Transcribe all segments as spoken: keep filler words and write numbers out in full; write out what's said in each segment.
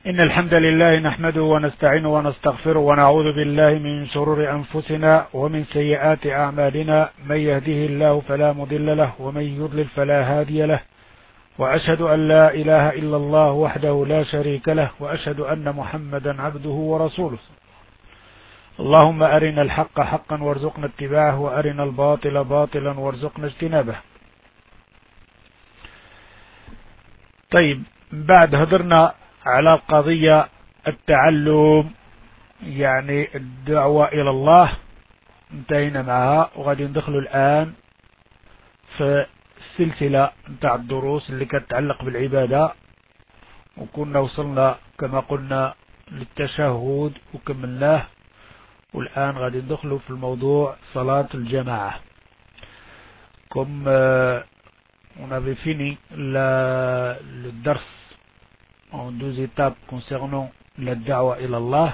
إن الحمد لله نحمده ونستعينه ونستغفره ونعوذ بالله من شرور أنفسنا ومن سيئات أعمالنا. من يهده الله فلا مضل له ومن يضلل فلا هادي له، وأشهد أن لا إله إلا الله وحده لا شريك له، وأشهد أن محمدا عبده ورسوله. اللهم أرنا الحق حقا وارزقنا اتباعه، وأرنا الباطل باطلا وارزقنا اجتنابه. طيب، بعد هدرنا على قضية التعلم، يعني الدعوة إلى الله، انتهينا معها وغادي ندخل الآن في السلسلة نتاع الدروس اللي كتتعلق بالعبادة، وكنا وصلنا كما قلنا للتشهد وكملناه، والآن غادي ندخل في الموضوع صلاة الجماعة. Comme euh, on avait fini la, le dars en deux étapes concernant la da'wa ila Allah,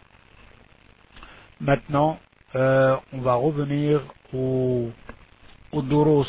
maintenant euh, on va revenir au, au durus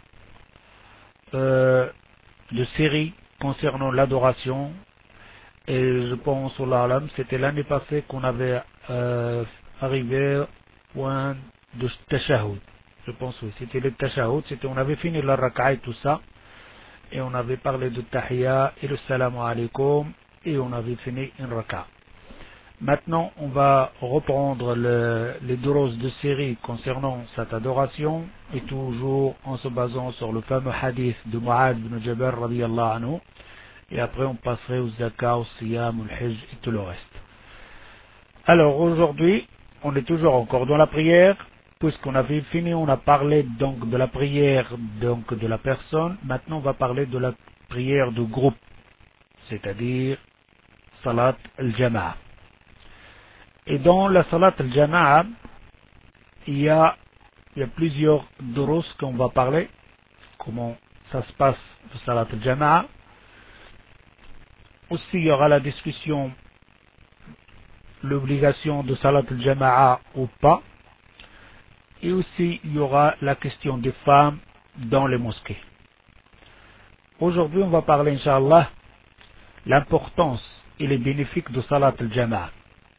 euh, de série concernant l'adoration. Et je pense, au alam, c'était l'année passée qu'on avait euh, arrivé au point de tashahhud. Je pense, oui, c'était le tashahhud, c'était, on avait fini la raka'a et tout ça, et on avait parlé de tahiyya et le salam alaykoum, et on avait fini une raka'a. Maintenant, on va reprendre le, les durus de série concernant cette adoration, et toujours en se basant sur le fameux hadith de Mu'adh ibn Jabal radiyallahu anhu, et après on passerait au zakat, au siyam, au hajj et tout le reste. Alors aujourd'hui, on est toujours encore dans la prière, puisqu'on avait fini, on a parlé donc de la prière donc de la personne. Maintenant on va parler de la prière de groupe, c'est-à-dire salat al-jama'a. Et dans la salat al-jama'a, il y a, il y a plusieurs durus qu'on va parler, comment ça se passe pour salat al-jama'a. Aussi il y aura la discussion, l'obligation de salat al-jama'a ou pas. Et aussi, il y aura la question des femmes dans les mosquées. Aujourd'hui, on va parler, Inch'Allah, l'importance et les bénéfices de Salat al-Jama'a.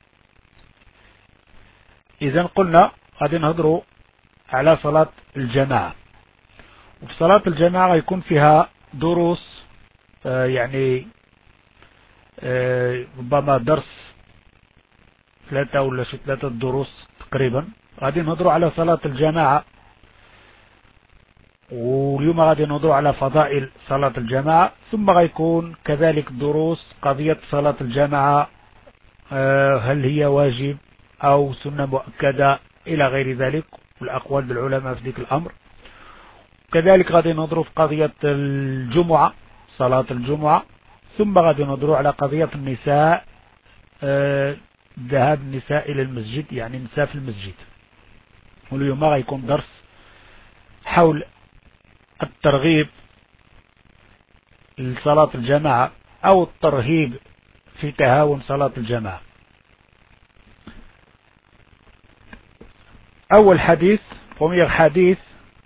إذا قلنا غادي نهضروا على صلاة الجماعة. وفي صلاة الجماعة يكون فيها دروس آه يعني آه ربما درس ثلاثة ولا شي ثلاثة دروس تقريبا. غادي نهضروا على صلاة الجماعة، واليوم غادي نهضروا على فضائل صلاة الجماعة، ثم غيكون كذلك دروس قضية صلاة الجماعة، هل هي واجب أو سنة مؤكدة إلى غير ذلك، والأقوال العلماء في ذلك الأمر. كذلك غادي نهضروا في قضية الجمعة، صلاة الجمعة، ثم غادي نهضروا على قضية النساء، ذهاب النساء إلى المسجد، يعني النساء في المسجد. واليوم غيكون درس حول الترغيب لصلاة الجماعة أو الترهيب في تهاون صلاة الجماعة. أول حديث، premier حديث،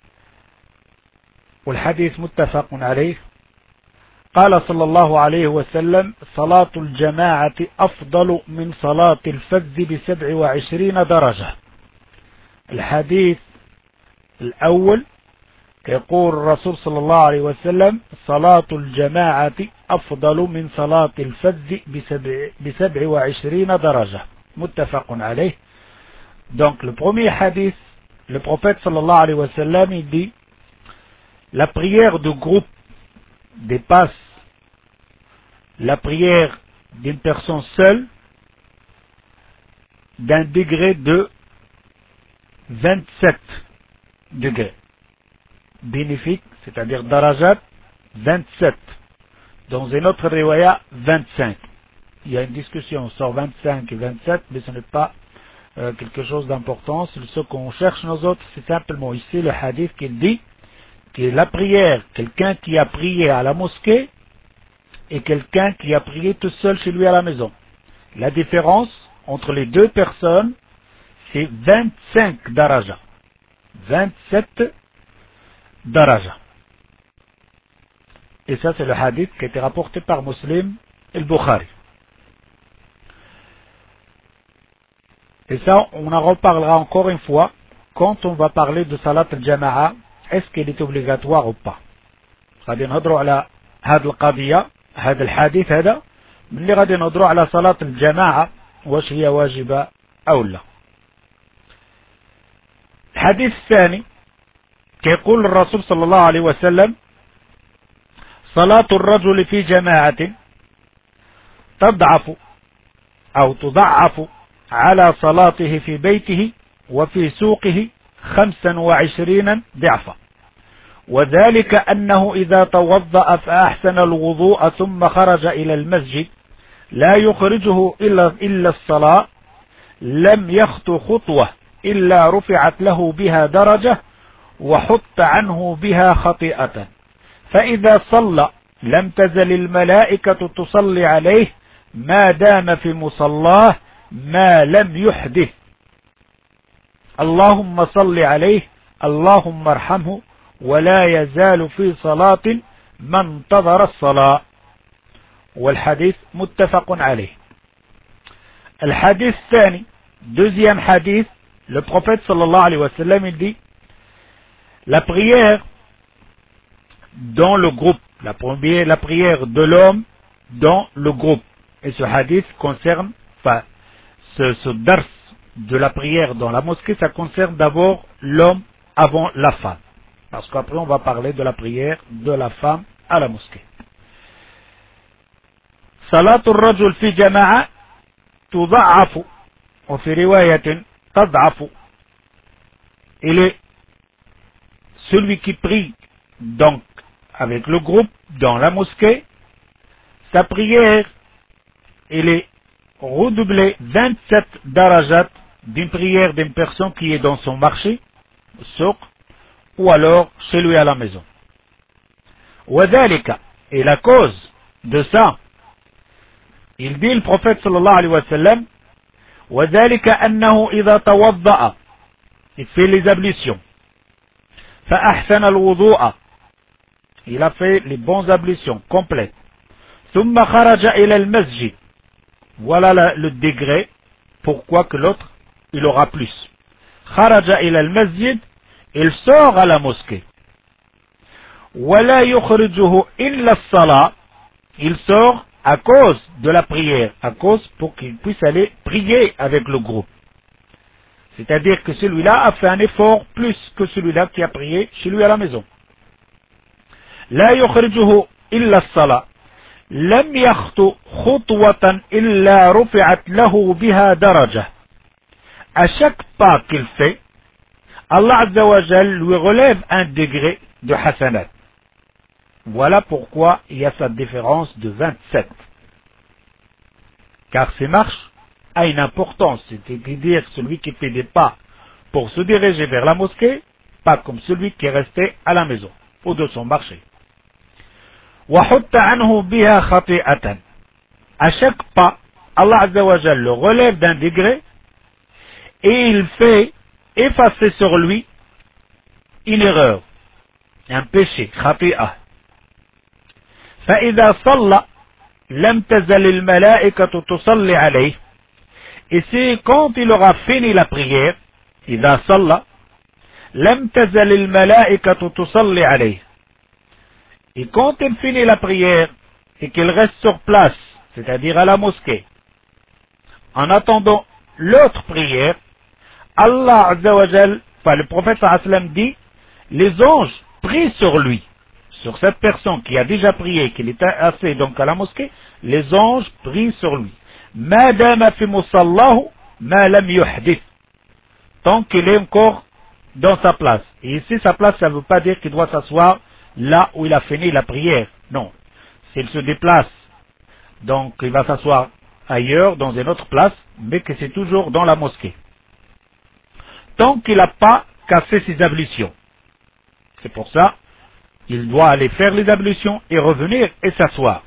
والحديث متفق عليه، قال صلى الله عليه وسلم: صلاة الجماعة أفضل من صلاة الفذ بسبع وعشرين درجة. الحديث الأول يقول الرسول صلى الله عليه وسلم: صلاة الجماعة أفضل من صلاة الفذ بسبع, بسبع وعشرين درجة، متفق عليه. Donc le premier hadith, le prophète sallallahu alayhi wa sallam, il dit: la prière de groupe dépasse la prière d'une personne seule d'un degré de vingt-sept degrés. Bénéfique, c'est-à-dire darajat, vingt-sept. Dans une autre riwaya, vingt-cinq. Il y a une discussion sur vingt-cinq et vingt-sept, mais ce n'est pas euh, quelque chose d'important. Ce qu'on cherche nous autres, c'est simplement ici le hadith qui dit que la prière, quelqu'un qui a prié à la mosquée et quelqu'un qui a prié tout seul chez lui à la maison. La différence entre les deux personnes, c'est vingt-cinq daraja. vingt-sept daraja. Et ça, c'est le hadith qui a été rapporté par Muslim et le Bukhari. Et ça, on en reparlera encore une fois quand on va parler de salat al-jama'a, est-ce qu'elle est obligatoire ou pas. غادي نهضروا على هذه القضية هذا الحديث هذا ملي غادي نهضروا على صلاة الجماعة واش هي واجبة أو لا. الحديث الثاني كيقول الرسول صلى الله عليه وسلم صلاة الرجل في جماعة تضعف أو تضعف على صلاته في بيته وفي سوقه خمسا وعشرين ضعفا، وذلك أنه إذا توضأ فأحسن الوضوء ثم خرج إلى المسجد لا يخرجه إلا, إلا الصلاة لم يخط خطوة إلا رفعت له بها درجة وحط عنه بها خطيئة، فإذا صلى لم تزل الملائكة تصلي عليه ما دام في مصلاه ما لم يحدث، اللهم صل عليه اللهم ارحمه ولا يزال في صلاة ما انتظر الصلاة. والحديث متفق عليه. الحديث الثاني deuxième hadith, le prophète sallallahu alayhi wa sallam il dit la prière dans le groupe, la, première, la prière de l'homme dans le groupe. Et ce hadith concerne, enfin, ce, ce dars de la prière dans la mosquée, ça concerne d'abord l'homme avant la femme. Parce qu'après on va parler de la prière de la femme à la mosquée. صلاة الرجل في جماعة تضعف وفي رواية تضعف. Il est celui qui prie donc avec le groupe dans la mosquée, sa prière elle est redoublée vingt-sept darajat d'une prière d'une personne qui est dans son marché, souk, ou alors chez lui à la maison. وذلك, et la cause de ça, il dit le prophète sallallahu alayhi wa sallam, وذلك أنه إذا توضأ, il fait les ablutions, فأحسن الوضوء, il a fait les bonnes ablutions complètes, ثم خرج إلى المسجد, voilà la, le degré, pourquoi que l'autre il aura plus. خرج إلى المسجد, il sort à la mosquée. ولا يخرجه إلا الصلاة, il sort à cause de la prière, à cause pour qu'il puisse aller prier avec le groupe. C'est-à-dire que celui-là a fait un effort plus que celui-là qui a prié chez lui à la maison. لا يخرجه إلا الصلاة لم يخطو خطوة إلا رفعت له بها درجة. À chaque pas qu'il fait, Allah Azza wa Jal lui relève un degré de hasanat. Voilà pourquoi il y a cette différence de vingt-sept. Car ces marches a une importance, c'est-à-dire celui qui fait des pas pour se diriger vers la mosquée, pas comme celui qui est resté à la maison ou de son marché. وَحُطَّ عَنْهُ بِهَا خَطِئَةً. À chaque pas, Allah Azza wa Jal le relève d'un degré et il fait effacer sur lui une erreur, un péché, khati'ah. فإذا صلى لم تزل الملائكة تصلي عليه. Et c'est quand il aura fini la prière, إذا صلى لم تزل الملائكة تصلي عليه. Et quand il finit la prière et qu'il reste sur place, c'est-à-dire à la mosquée, en attendant l'autre prière, Allah Azza wa Jal, enfin le prophète sallallahu alayhi wa sallam dit, les anges prient sur lui, sur cette personne qui a déjà prié, qu'il est assis donc à la mosquée, les anges prient sur lui. Ma dama fi musallahu ma lam yuhdith. Tant qu'il est encore dans sa place. Et ici, sa place, ça ne veut pas dire qu'il doit s'asseoir là où il a fini la prière. Non. S'il se déplace, donc il va s'asseoir ailleurs, dans une autre place, mais que c'est toujours dans la mosquée. Tant qu'il n'a pas cassé ses ablutions. C'est pour ça il doit aller faire les ablutions et revenir et s'asseoir.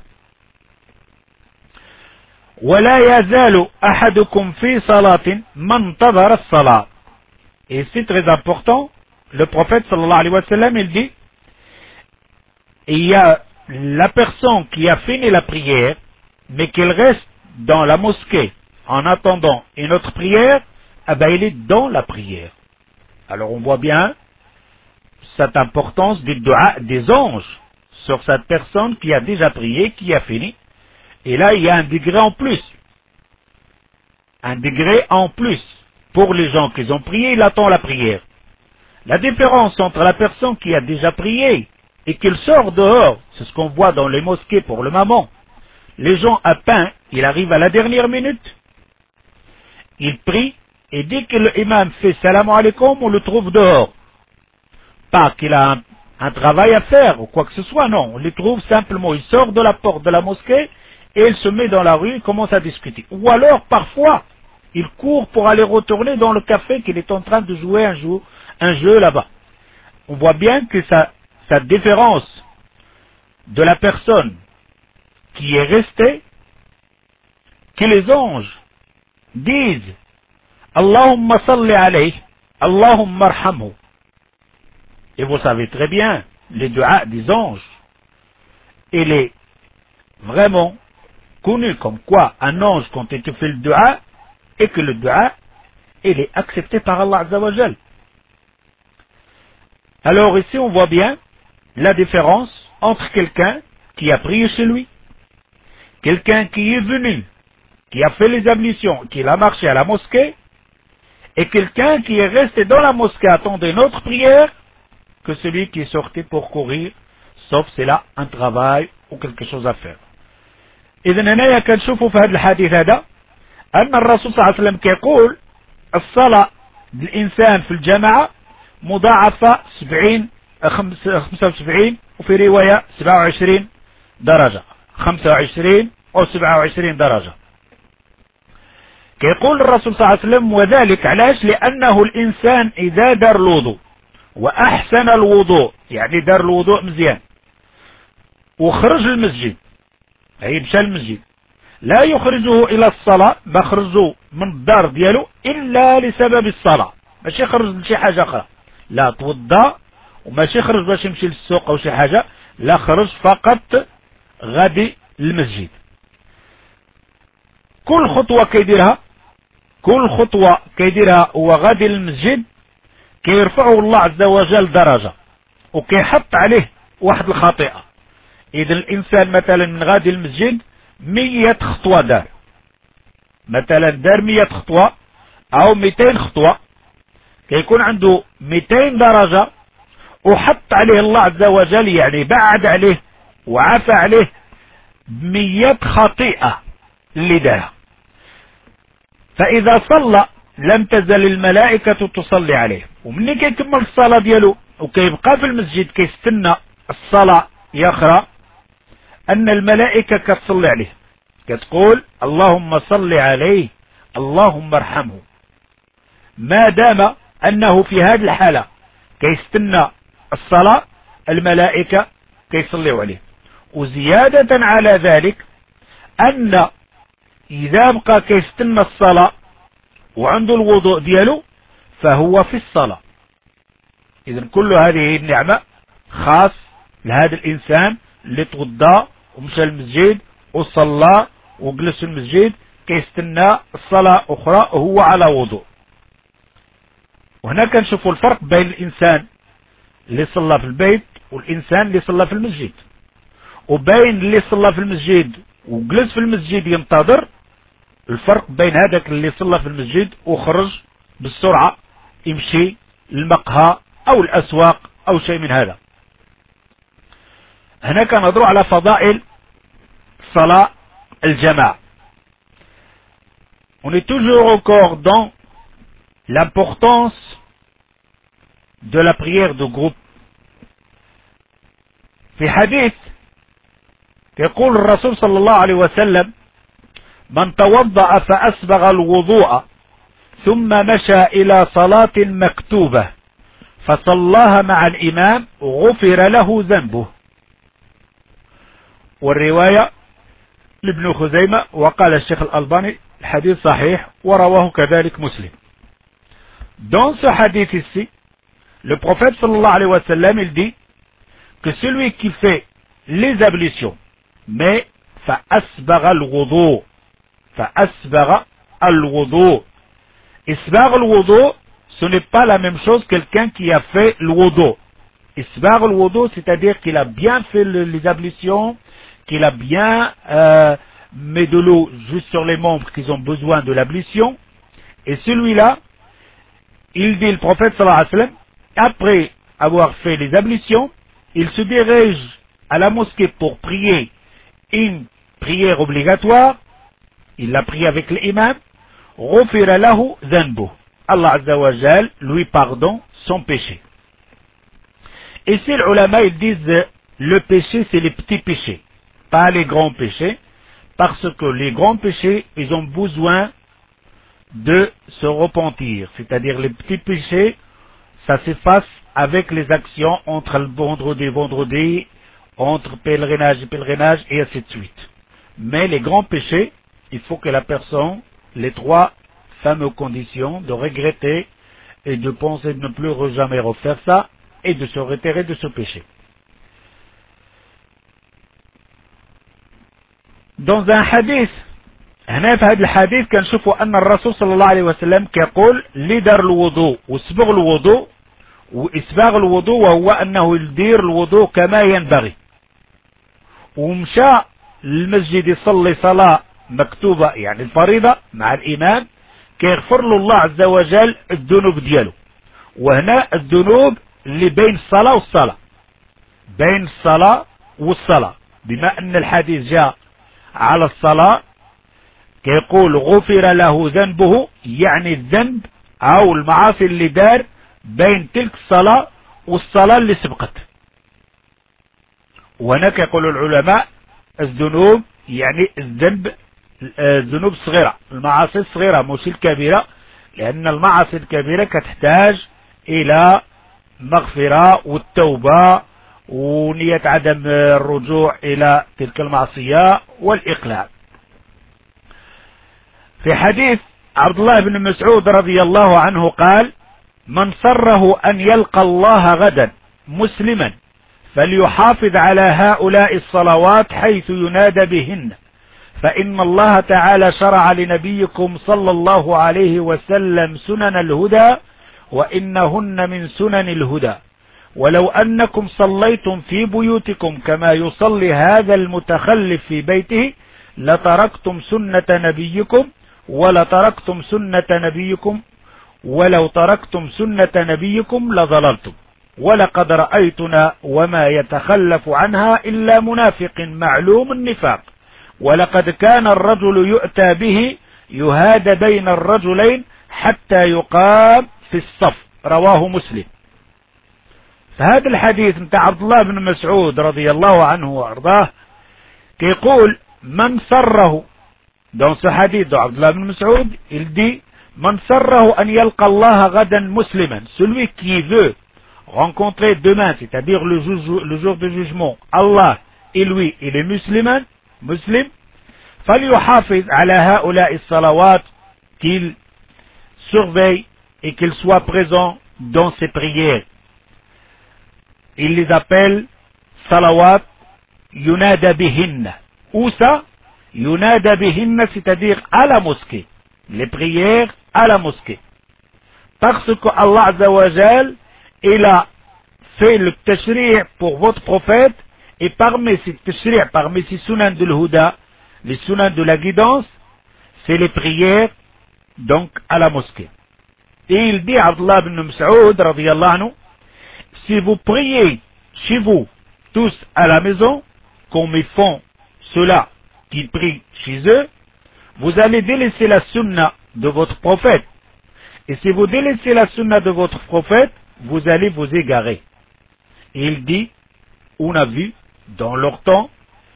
وَلَا يَزَالُ أَحَدُكُمْ فِي صَلَاةٍ مَنْ تَظَرَ الصَّلَاةِ. Et c'est très important, le prophète sallallahu alayhi wa sallam, il dit, il y a la personne qui a fini la prière, mais qu'elle reste dans la mosquée en attendant une autre prière, ah ben, il est dans la prière. Alors on voit bien cette importance du dua des anges sur cette personne qui a déjà prié, qui a fini. Et là, il y a un degré en plus. Un degré en plus. Pour les gens qui ont prié, il attend la prière. La différence entre la personne qui a déjà prié et qu'il sort dehors, c'est ce qu'on voit dans les mosquées pour le moment. Les gens à peine, il arrive à la dernière minute, il prie, et dès que l'imam fait salam alaikum, on le trouve dehors. Pas qu'il a un, un travail à faire ou quoi que ce soit, non. On le trouve simplement, il sort de la porte de la mosquée et il se met dans la rue et commence à discuter. Ou alors, parfois, il court pour aller retourner dans le café qu'il est en train de jouer un jeu, un jeu là-bas. On voit bien que ça, sa différence de la personne qui est restée, que les anges disent Allahumma salli alayhi, Allahumma arhamhu. Et vous savez très bien, les duas des anges, il est vraiment connu comme quoi un ange, quand il te fait le dua, et que le dua, il est accepté par Allah Azza wa Jal. Alors ici, on voit bien la différence entre quelqu'un qui a prié chez lui, quelqu'un qui est venu, qui a fait les ablutions, qui a marché à la mosquée, et quelqu'un qui est resté dans la mosquée à attendre une autre prière que celui qui est sorti pour courir, sauf c'est là un travail ou quelque chose à faire. إذن هنا كنشوفوا في هذا الحديث هذا أن الرسول صلى الله عليه وسلم كيقول الصلاة للإنسان في الجماعة مضاعفة سبعين خمسة وسبعين وفي رواية سبعة وعشرين درجة خمسة وعشرين أو سبعة وعشرين درجة. كيقول الرسول صلى الله عليه وسلم وذلك علاش؟ لأنه الإنسان إذا دار الوضوء وأحسن الوضوء، يعني دار الوضوء مزيان وخرج المسجد، أي مشى المسجد، لا يخرجه إلى الصلاة، بخرجه من الدار ديالو إلا لسبب الصلاة، ماشي يخرج لشي حاجة أخرى، لا توضى وماشي يخرج باش يمشي للسوق أو شي حاجة، لا خرج فقط غادي للمسجد. كل خطوة كيديرها كل خطوة كيديرها هو غادي للمسجد كيرفعه الله عز وجل درجة وكيحط عليه واحد الخطيئة. إذا الإنسان مثلا من غادي للمسجد مية خطوة دار، مثلا دار مية خطوة أو ميتين خطوة، كيكون عنده ميتين درجة وحط عليه الله عز وجل، يعني بعد عليه وعفى عليه بمية خطيئة اللي دارها. فإذا صلى لم تزل الملائكة تصلي عليه، ومني كيكمل الصلاة ديالو وكيبقى في المسجد كيستنى الصلاة يخرى أن الملائكة كتصلي عليه، كتقول اللهم صل عليه اللهم ارحمه، ما دام أنه في هذه الحالة كيستنى الصلاة الملائكة كيصليوا عليه. وزيادة على ذلك أن إذا بقى كيستنى الصلاة وعنده الوضوء ديالو فهو في الصلاة. إذن كل هذه النعمة خاص لهذا الإنسان اللي توضى ومشى المسجد وصلى وجلس في المسجد كيستنى الصلاة أخرى وهو على وضوء. وهنا كنشوفوا الفرق بين الإنسان اللي صلى في البيت والإنسان اللي صلى في المسجد، وبين اللي صلى في المسجد وجلس في المسجد ينتظر، الفرق بين هذاك اللي صلى في المسجد وخرج بالسرعة يمشي المقهى أو الأسواق أو شيء من هذا. هنا كنهضروا على فضائل صلاة الجماعة. On est toujours encore dans l'importance de la prière de groupe. في حديث يقول الرسول صلى الله عليه وسلم من توضأ فأسبغ الوضوء ثم مشى إلى صلاة مكتوبة فصلاها مع الإمام غفر له ذنبه. والرواية لابن خزيمة وقال الشيخ الألباني الحديث صحيح ورواه كذلك مسلم. Dans ce hadith ici, le prophète sallallahu alayhi wa sallam il dit que celui qui fait les ablutions mais فأسبغ الوضوء فأسبغ الوضوء Isbagh al-wudu, ce n'est pas la même chose que quelqu'un qui a fait le wudu. Isbagh al-wudu, c'est-à-dire qu'il a bien fait le, les ablutions, qu'il a bien euh, mis de l'eau juste sur les membres qui ont besoin de l'ablution. Et celui-là, il dit le prophète sallallahu alayhi wa sallam, après avoir fait les ablutions, il se dirige à la mosquée pour prier une prière obligatoire. Il l'a prié avec l'imam. Ghufira lahu dhanbuh. Allah Azza wa Jal lui pardonne son péché. Et si les ulama ils disent le péché c'est les petits péchés, pas les grands péchés, parce que les grands péchés ils ont besoin de se repentir, c'est-à-dire les petits péchés ça s'efface avec les actions entre le vendredi et vendredi, entre pèlerinage et pèlerinage et ainsi de suite. Mais les grands péchés, il faut que la personne, les trois fameuses conditions de regretter et de penser de ne plus jamais refaire ça et de se retirer de ce péché. Dans un hadith, هنا في هذا الحديث كنشوفوا أن الرسول صلى الله عليه وسلم كيقول لدار الوضوء وسبغ الوضوء وإسباغ الوضوء وهو أنه يدير الوضوء كما ينبغي ومشى المسجد يصلي صلاة مكتوبة يعني الفريضة مع الإمام كيغفر له الله عز وجل الذنوب دياله. وهنا الذنوب اللي بين الصلاة والصلاة بين الصلاة والصلاة بما أن الحديث جاء على الصلاة كيقول غفر له ذنبه يعني الذنب أو المعاصي اللي دار بين تلك الصلاة والصلاة اللي سبقت. وهناك يقول العلماء الذنوب يعني الذنب الذنوب الصغيرة المعاصي الصغيرة مش الكبيرة لأن المعاصي الكبيرة كتحتاج إلى مغفرة والتوبة ونية عدم الرجوع إلى تلك المعصية والإقلاع. في حديث عبد الله بن مسعود رضي الله عنه قال من سره أن يلقى الله غدا مسلما فليحافظ على هؤلاء الصلوات حيث ينادى بهن فإن الله تعالى شرع لنبيكم صلى الله عليه وسلم سنن الهدى وإنهن من سنن الهدى ولو أنكم صليتم في بيوتكم كما يصلي هذا المتخلف في بيته لتركتم سنة نبيكم ولتركتم سنة نبيكم ولو تركتم سنة نبيكم لضللتم ولقد رأيتنا وما يتخلف عنها إلا منافق معلوم النفاق ولقد كان الرجل يؤتى به يهاد بين الرجلين حتى يقام في الصف رواه مسلم. فهذا الحديث متاع عبد الله بن مسعود رضي الله عنه وارضاه كيقول من سره dans ce hadith de Abdullah ibn Mas'ud il dit من سره أن يلقى الله غدا مسلما celui qui veut rencontrer demain c'est-à-dire le jour, le jour du jugement Allah et lui il est musulman muslim فليحافظ على هؤلاء الصلوات qu'il surveille et qu'il soit présent dans ses prières. Il les appelle salawat yunada bihinna. Où ça? Yunada bihinna, c'est-à-dire à la mosquée. Les prières à la mosquée. Parce que Allah Azza wa Jal, il a fait le tashri' pour votre prophète, et parmi ces tashri', parmi ces sunan de l'huda, les sunan de la guidance, c'est les prières, donc à la mosquée. Et il dit à Abdullah ibn Mas'ud, radiyallahu anhu, si vous priez chez vous, tous à la maison, comme ils font ceux-là qui prient chez eux, vous allez délaisser la sunna de votre prophète. Et si vous délaissez la sunna de votre prophète, vous allez vous égarer. Et il dit, on a vu dans leur temps,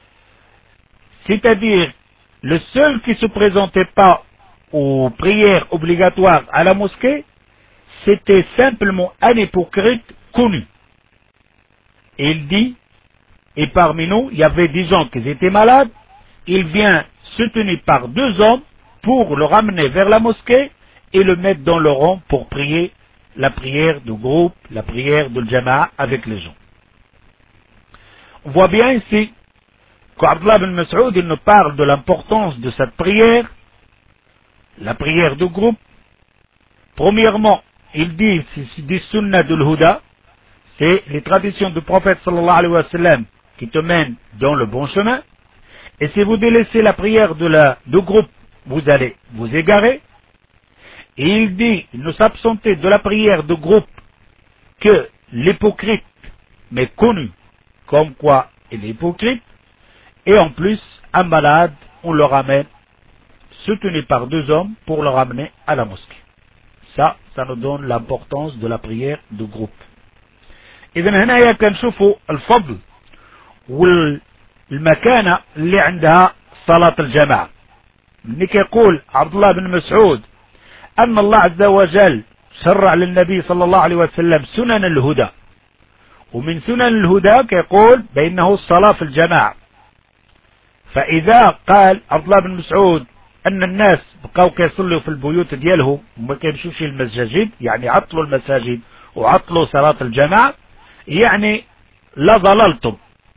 c'est-à-dire le seul qui se présentait pas aux prières obligatoires à la mosquée, c'était simplement un hypocrite connu. Et il dit, et parmi nous, il y avait des gens qui étaient malades, il vient soutenu par deux hommes pour le ramener vers la mosquée et le mettre dans le rang pour prier la prière du groupe, la prière de Jama'a avec les gens. On voit bien ici qu'Abdullah ibn Mas'ud il nous parle de l'importance de cette prière, la prière du groupe, Premièrement, il dit, c'est des sunnah de l'huda, c'est les traditions du prophète sallallahu alayhi wa sallam qui te mènent dans le bon chemin. Et si vous délaissez la prière de la, de groupe, vous allez vous égarer. Et il dit, ne s'absenter de la prière de groupe que l'hypocrite, mais connu comme quoi il est hypocrite. Et en plus, un malade, on le ramène, soutenu par deux hommes, pour le ramener à la mosquée. Ça, ça nous donne l'importance de la prière de groupe. إذن هنا كنشوفوا الفضل والمكانة اللي عندها صلاة الجماعة. اللي كيقول عبد الله بن مسعود أن الله عز وجل شرع للنبي صلى الله عليه وسلم سنن الهدى، ومن سنن الهدى كيقول بأنه الصلاة في الجماعة. فإذا قال عبد الله بن مسعود أن الناس بقاو كيصلوا في البيوت ديالهم وما كيمشوش المساجد، يعني عطلوا المساجد وعطلوا صلاة الجماعة، يعني لا ضللتم.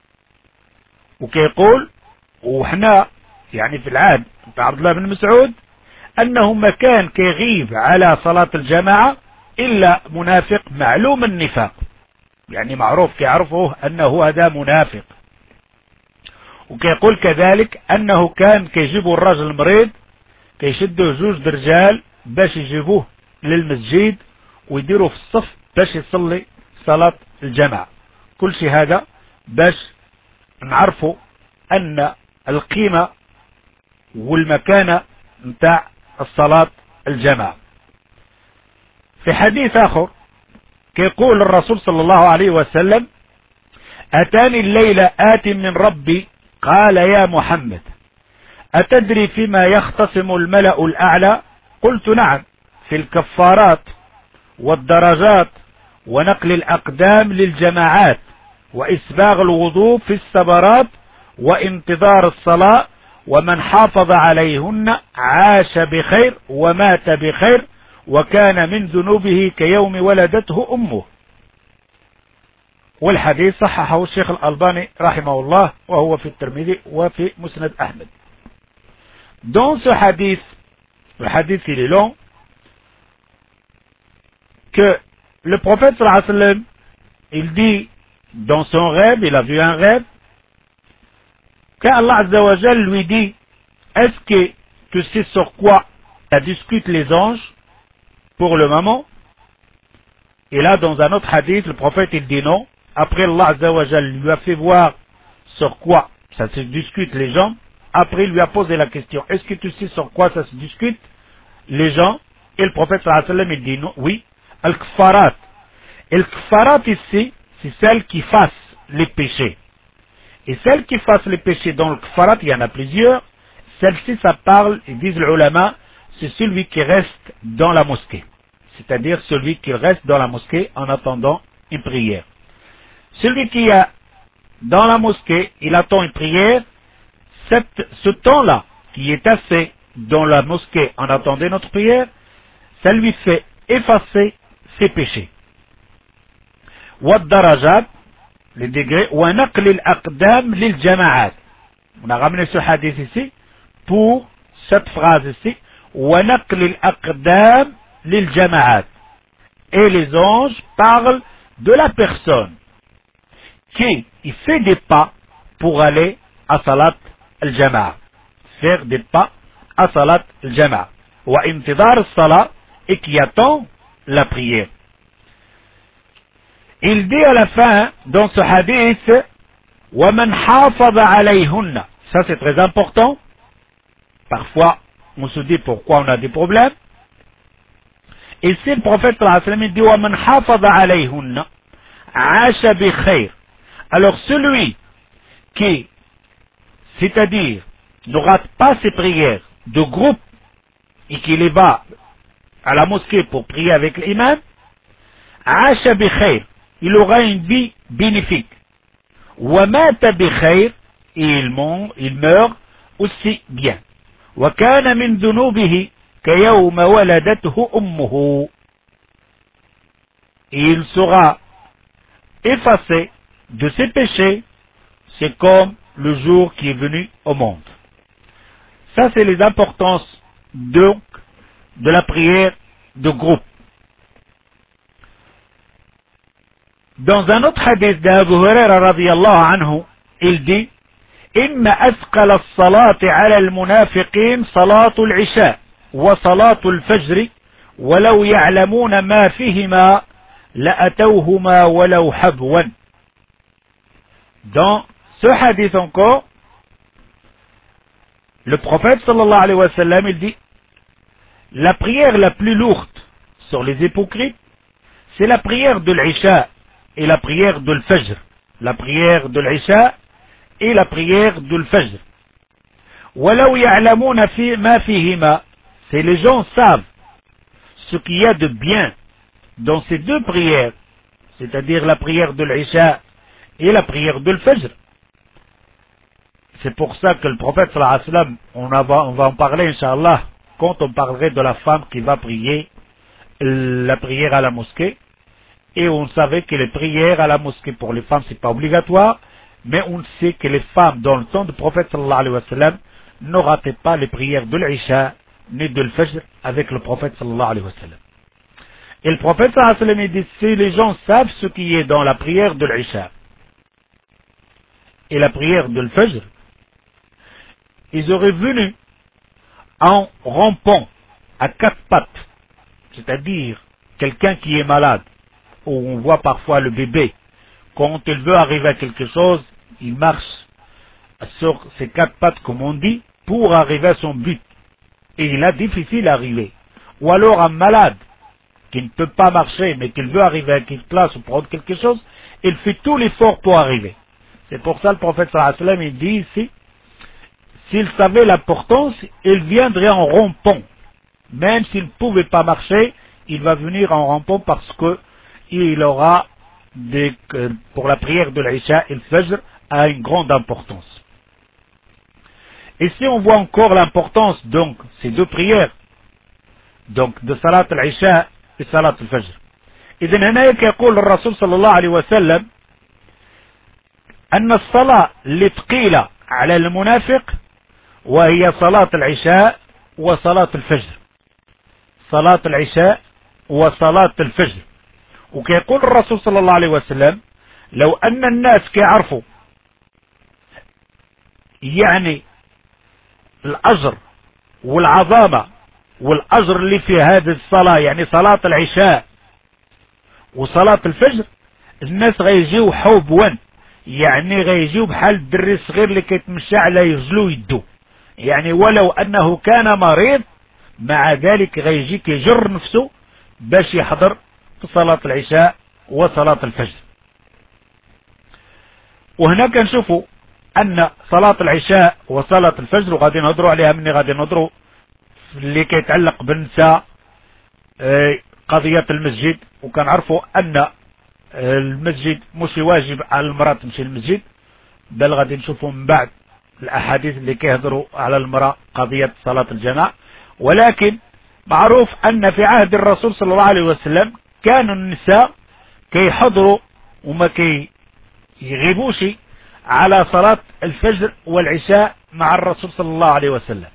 وكيقول وحنا يعني في العهد بتاع عبد الله بن مسعود أنه ما كان كيغيب على صلاة الجماعة إلا منافق معلوم النفاق، يعني معروف كيعرفوه أنه هذا منافق. وكيقول كذلك أنه كان كيجيبوا الرجل المريض كيشدوا جوج رجال باش يجيبوه للمسجد ويديروا في الصف باش يصلي صلاة الجماعة. كل شيء هذا باش نعرفوا أن القيمة والمكانة نتاع الصلاة الجماعة. في حديث آخر كيقول الرسول صلى الله عليه وسلم أتاني الليلة آت من ربي قال يا محمد أتدري فيما يختصم الملأ الأعلى؟ قلت نعم، في الكفارات والدرجات ونقل الأقدام للجماعات وإسباغ الوضوء في السبرات وانتظار الصلاة، ومن حافظ عليهن عاش بخير ومات بخير وكان من ذنوبه كيوم ولدته أمه. والحديث صححه الشيخ الألباني رحمه الله وهو في الترمذي وفي مسند أحمد. Dans ce hadith, le hadith il est long, que le prophète sallallahu alayhi wa sallam, il dit dans son rêve, il a vu un rêve, qu'Allah azza wa jal lui dit, est-ce que tu sais sur quoi ça discute les anges pour le moment? Et là dans un autre hadith, le prophète il dit non. Après Allah azza wa jal lui a fait voir sur quoi ça se discute les gens. Après il lui a posé la question, est-ce que tu sais sur quoi ça se discute les gens? Et le prophète sallallahu alayhi wa sallam il dit non, oui. Al-Kfarat. Et Al-Kfarat ici, c'est celle qui fasse les péchés. Et celle qui fasse les péchés dans le Kfarat, il y en a plusieurs. Celle-ci, ça parle, ils disent les ulama, c'est celui qui reste dans la mosquée. C'est-à-dire celui qui reste dans la mosquée en attendant une prière. Celui qui est dans la mosquée, il attend une prière, cette, ce temps-là, qui est assez dans la mosquée en attendant notre prière, ça lui fait effacer ses péchés. والدرجات les degrés ونقل الأقدام للجماعات. On a ramené ce hadith ici pour cette phrase ici ونقل الأقدام للجماعات. Et les anges parlent de la personne qui il fait des pas pour aller à Salat al-Jama'a. Faire des pas à Salat al-Jama'a. وانتظار الصلاة et qui attend la prière. Il dit à la fin, dans ce hadith, وَمَنْ حَافَظَ عَلَيْهُنَّ. Ça c'est très important. Parfois, on se dit pourquoi on a des problèmes. Ici, le prophète sallallahu alayhi wa sallam dit وَمَنْ حَافَظَ عَلَيْهُنَّ عَاشَ بِخَيْرٍ. Alors celui qui, c'est-à-dire, ne rate pas ses prières de groupe et qui les va à la mosquée pour prier avec l'imam, عاش بخير, il aura une vie bénéfique. ومات بخير, et il, il meurt aussi bien. وكان من ذنوبه كيوم ولدته أمه, et il sera effacé de ses péchés, c'est comme le jour qui est venu au monde. Ça c'est les importances donc de la prière de groupe. Dans un autre hadith d'Abu Huraira radiyallahu anhu, il dit: إن أثقل الصلاة على المنافقين صلاة العشاء وصلاة الفجر ولو يعلمون ما فيهما لأتوهما ولو حبوا. Dans ce hadith encore, le prophète sallallahu alayhi wa sallam, il dit: la prière la plus lourde sur les hypocrites, c'est la prière de l'Isha et la prière de l'Fajr. La prière de l'Isha et la prière de l'Fajr. وَلَوْ يَعْلَمُونَ فِي مَا فِيهِمَا. C'est les gens savent ce qu'il y a de bien dans ces deux prières, c'est-à-dire la prière de l'Isha et la prière de l'Fajr. C'est pour ça que le prophète sallallahu alayhi wa sallam, on, va, on va en parler Inch'Allah quand on parlerait de la femme qui va prier la prière à la mosquée. Et on savait que les prières à la mosquée pour les femmes c'est pas obligatoire, mais on sait que les femmes dans le temps du prophète sallallahu alayhi wa sallam ne rataient pas les prières de l'Isha ni de l'Fajr avec le prophète sallallahu alayhi wa sallam. Et le prophète sallallahu alayhi wa sallam dit: si les gens savent ce qui est dans la prière de l'Isha et la prière de l'Fajr, ils auraient venu en rampant à quatre pattes, c'est-à-dire quelqu'un qui est malade, où on voit parfois le bébé, quand il veut arriver à quelque chose, il marche sur ses quatre pattes, comme on dit, pour arriver à son but. Et il a difficile à arriver. Ou alors un malade qui ne peut pas marcher, mais qui veut arriver à quelque place ou prendre quelque chose, il fait tout l'effort pour arriver. C'est pour ça le prophète sallallahu alayhi wa sallam, il dit ici, s'il savait l'importance, il viendrait en rampant. Même s'il ne pouvait pas marcher, il va venir en rampant parce que il aura des, pour la prière de l'Isha et le Fajr a une grande importance. Et si on voit encore l'importance donc ces deux prières, donc de Salat al-Isha et Salat al-Fajr. إذن هناك يقول الرسول صلى الله عليه وسلم أن الصلاة اللي ثقيلة على المنافق وهي صلاة العشاء وصلاة الفجر. صلاة العشاء وصلاة الفجر. وكيقول الرسول صلى الله عليه وسلم لو أن الناس كيعرفوا يعني الأجر والعظامة والأجر اللي في هذه الصلاة، يعني صلاة العشاء وصلاة الفجر، الناس غيجيو حوبوا، يعني غيجيو بحال الدري الصغير اللي كيتمشى على رجلو يدو، يعني ولو أنه كان مريض مع ذلك غيجي كيجر نفسه باش يحضر في صلاة العشاء وصلاة الفجر. وهنا كنشوفوا أن صلاة العشاء وصلاة الفجر، وغادي نهضروا عليها مني غادي نهضروا اللي كيتعلق بالنساء قضية المسجد، وكنعرفوا أن المسجد مش واجب على المرأة تمشي للمسجد، بل غادي نشوفوا من بعد الأحاديث اللي كيهضروا على المرأة قضية صلاة الجماعة. ولكن معروف أن في عهد الرسول صلى الله عليه وسلم كانوا النساء كيحضروا وما كيغيبوش على صلاة الفجر والعشاء مع الرسول صلى الله عليه وسلم.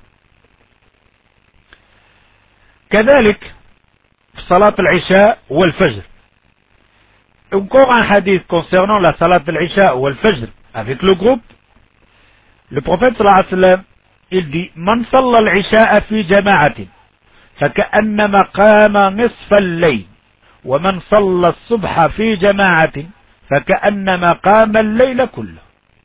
كذلك في صلاة العشاء والفجر. Encore un hadith concernant la salat al-Isha ou al-Fajr avec le groupe. Le prophète sallallahu alayhi wa sallam, il dit: Man salla al-Isha fi jama'atin فكأنما قام نصف الليل ومن صلى الصبح في جماعة فكأنما قام الليل كله.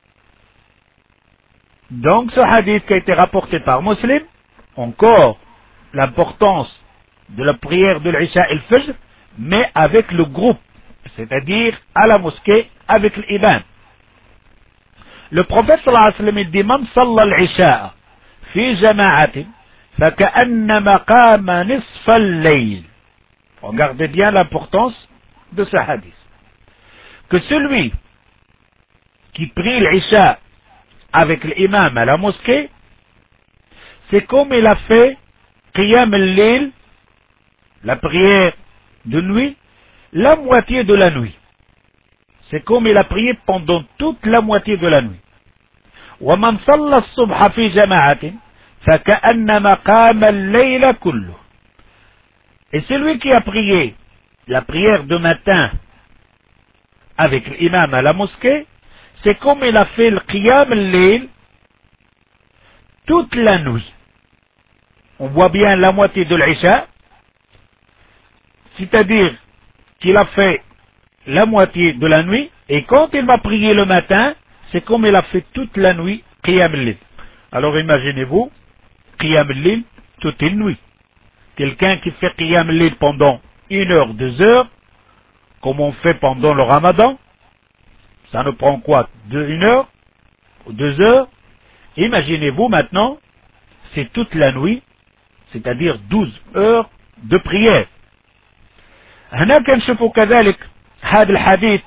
Donc ce hadith qui a été rapporté par Muslim, encore l'importance de la prière de l'Isha et le Fajr, mais avec le groupe, c'est-à-dire à la mosquée avec l'imam. Le prophète sallallahu alayhi wa sallam dit: Man salla al-Isha fi jama'atin فكأنما قام نصف الليل. Regardez bien l'importance de ce hadith. Que celui qui prie l'Isha avec l'imam à la mosquée, c'est comme il a fait Qiyam al-Layl, la prière de nuit, la moitié de la nuit. C'est comme il a prié pendant toute la moitié de la nuit. ومن صلى الصبح في جماعة فكأنما قام الليل كله. Et celui qui a prié la prière de matin avec l'imam à la mosquée, c'est comme il a fait le qiyam al-layl toute la nuit. On voit bien la moitié de l'isha, c'est-à-dire qu'il a fait la moitié de la nuit, et quand il va prier le matin, c'est comme il a fait toute la nuit qiyam al-layl. Alors imaginez-vous, qiyam al-layl toute une nuit. Quelqu'un qui fait qiyam al-layl pendant une heure, deux heures, comme on fait pendant le ramadan, ça nous prend quoi, de une heure ou deux heures? Imaginez-vous maintenant, c'est toute la nuit, c'est-à-dire douze heures de prière. هنا كنشوفوا كذلك هذا الحديث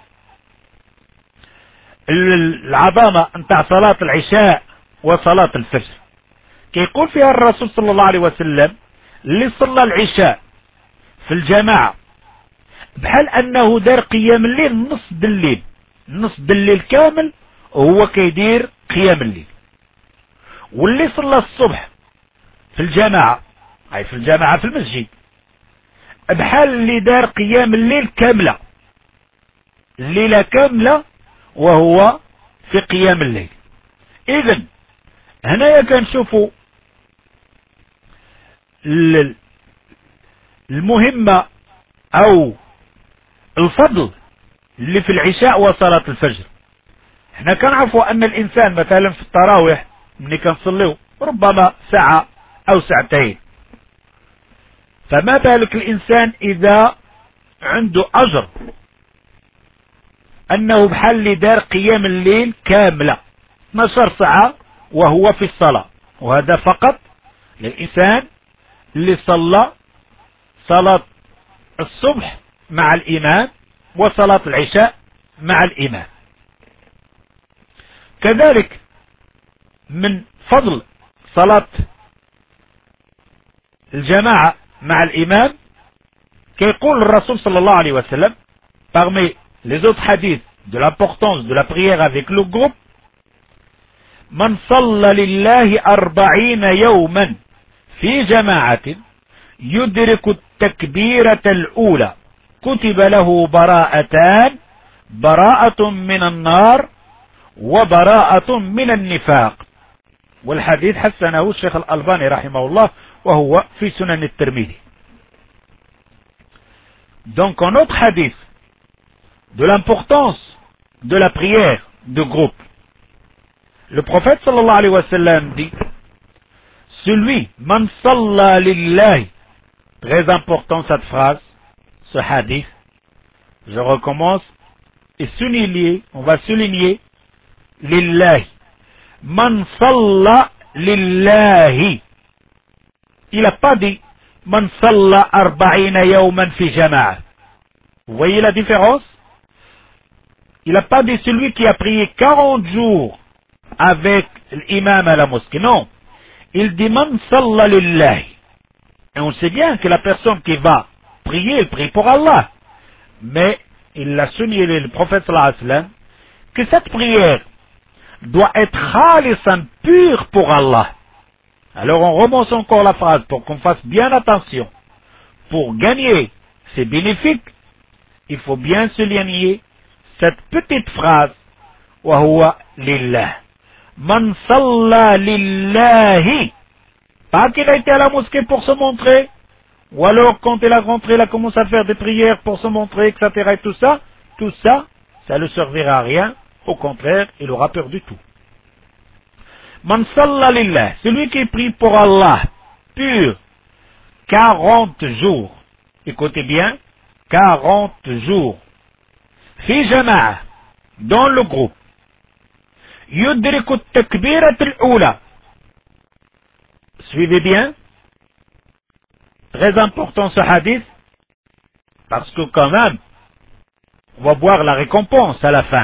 العظامة نتاع صلاة العشاء وصلاة الفجر كيقول فيها الرسول صلى الله عليه وسلم اللي صلى العشاء في الجماعة بحال أنه دار قيام الليل نص بالليل نص بالليل كامل وهو كيدير قيام الليل. واللي صلى الصبح في الجماعة أي في الجماعة في المسجد بحال اللي دار قيام الليل كاملة الليلة كاملة وهو في قيام الليل. إذن هنايا كنشوفوا المهمة أو الفضل اللي في العشاء وصلاة الفجر. احنا كنعرفوا أن الإنسان مثلا في التراويح ملي كنصليو ربما ساعة أو ساعتين، فما بالك الإنسان إذا عنده أجر أنه بحال اللي دار قيام الليل كاملة اثنتي عشرة ساعة وهو في الصلاة، وهذا فقط للإنسان اللي صلى صلاة الصبح مع الإمام وصلاة العشاء مع الإمام. كذلك من فضل صلاة الجماعة مع الإمام كيقول الرسول صلى الله عليه وسلم parmi les autres hadiths de l'importance de la prière avec le groupe: من صلى لله أربعين يوما في جماعة يدرك التكبيرة الأولى كتب له براءتان براءة من النار وبراءة من النفاق. والحديث حسنه الشيخ الألباني رحمه الله وهو في سنن الترمذي. Donc un autre hadith de l'importance de la prière de groupe, le prophète sallallahu alayhi wa sallam dit: celui man salla lillahi, très important cette phrase, ce hadith, je recommence et souligner, on va souligner lillahi, man salla lillahi. Il n'a pas dit man salla arba'ina yawman fi jama'a. Vous voyez la différence? Il n'a pas dit celui qui a prié quarante jours avec l'imam à la mosquée. Non. Il dit man salla lillahi. Et on sait bien que la personne qui va prier, elle prie pour Allah. Mais il l'a souligné le prophète sallallahu alayhi wa sallam que cette prière doit être khalisan, pure pour Allah. Alors on remonte encore la phrase pour qu'on fasse bien attention. Pour gagner ces bénéfices, il faut bien souligner cette petite phrase: wa huwa lillah. Man salla lillahi. Pas qu'il a été à la mosquée pour se montrer, ou alors quand il a rentré, il a commencé à faire des prières pour se montrer, et cetera. Et tout ça, tout ça, ça ne servira à rien. Au contraire, il aura perdu tout. Man salla lillah, celui qui prie pour Allah, pur, quarante jours. Écoutez bien, quarante jours. Fi jama'a, dans le groupe. Yudriku takbirat al-oula. Suivez bien. Très important ce hadith, parce que quand même, on va voir la récompense à la fin.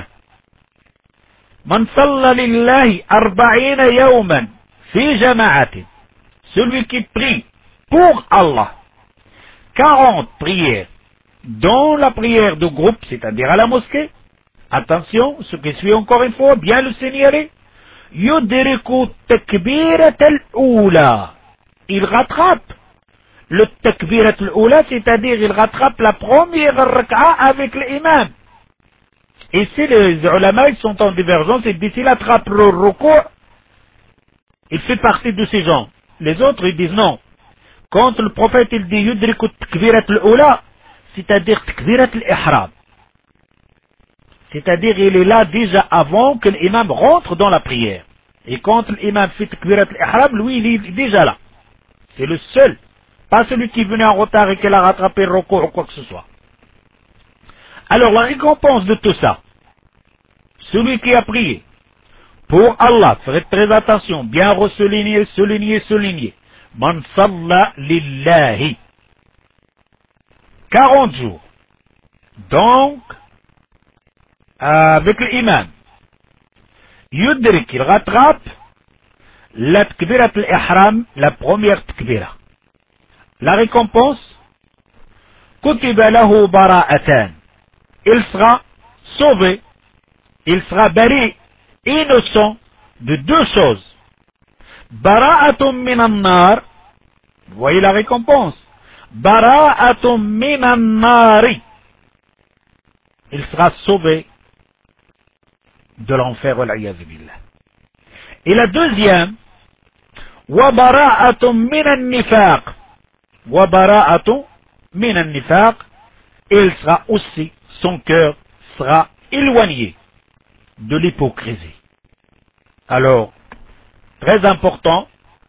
Man salla lillahi arba'ina yawman fi jama'atin. Celui qui prie pour Allah quarante prières dans la prière de groupe, c'est-à-dire à la mosquée. Attention, ce qui suit encore une fois, bien le signaler. Yudriku takbirat al-oula. Il rattrape le takbirat l'oula, c'est-à-dire il rattrape la première raka'a avec l'imam. Ici, les ulama, ils sont en divergence, ils disent s'il attrape le ruku', il fait partie de ces gens. Les autres, ils disent non. Quand le prophète, il dit yudriku takbirat l'oula, c'est-à-dire takbirat l'ihram. C'est-à-dire, il est là déjà avant que l'imam rentre dans la prière. Et quand l'imam fait takbirat l'ihram, lui, il est déjà là. C'est le seul. Pas celui qui venait en retard et qui a rattrapé le recours ou quoi que ce soit. Alors, la récompense de tout ça, celui qui a prié pour Allah, faites très attention, bien ressouligner, souligner, souligner. Man salla lillahi. quarante jours. Donc, avec l'imam, yudrik, il rattrape la takbirat al-ihram, la première takbira. La récompense, kutiba lahu bara'atan. Il sera sauvé, il sera bari, innocent de deux choses. Bara'atun minan nar, vous voyez la récompense. Bara'atun minan nari. Il sera sauvé de l'enfer, wal-'iyadhu billah. Et la deuxième, wa bara'atun minan nifaq. Wa bara'atun minan nifaq. Il sera aussi, son cœur sera éloigné de l'hypocrisie. Alors, très important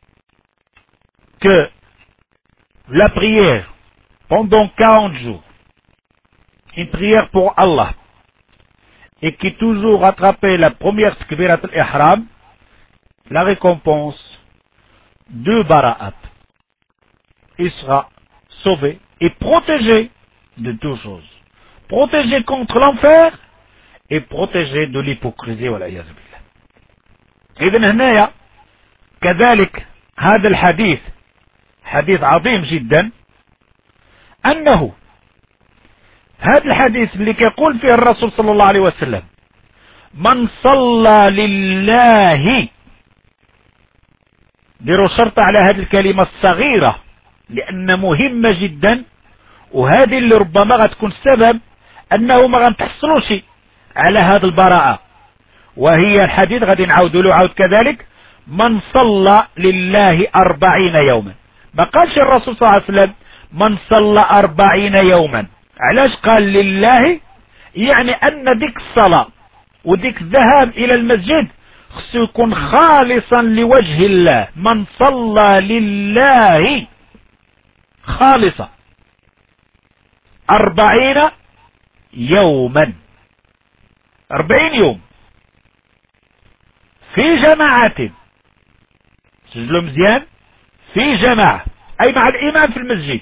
que la prière pendant quarante jours, une prière pour Allah, et qui toujours rattrapait la première takbirat al-ihram, la récompense de bara'at. Il sera sauvé et protégé de deux choses. Protégé contre l'enfer et protégé de l'hypocrisie والعياذ بالله. إذن هنايا كذلك هذا الحديث حديث عظيم جدا، أنه هذا الحديث اللي يقول فيه الرسول صلى الله عليه وسلم من صلى لله، ديروا شرط على هذه الكلمة الصغيرة لأن مهمة جدا، وهذه اللي ربما غتكون السبب أنه ما غنتحصلوش على هذه البراءة. وهي الحديث غادي نعاودوا له عاود كذلك، من صلى لله أربعين يوما. ما قالش الرسول صلى الله عليه وسلم من صلى أربعين يوما. علاش قال لله؟ يعني أن ديك الصلاة وديك الذهاب إلى المسجد خصو يكون خالصا لوجه الله. من صلى لله خالصا أربعين يوما، أربعين يوم في جماعة، سجلوا مزيان، في جماعة أي مع الإمام في المسجد،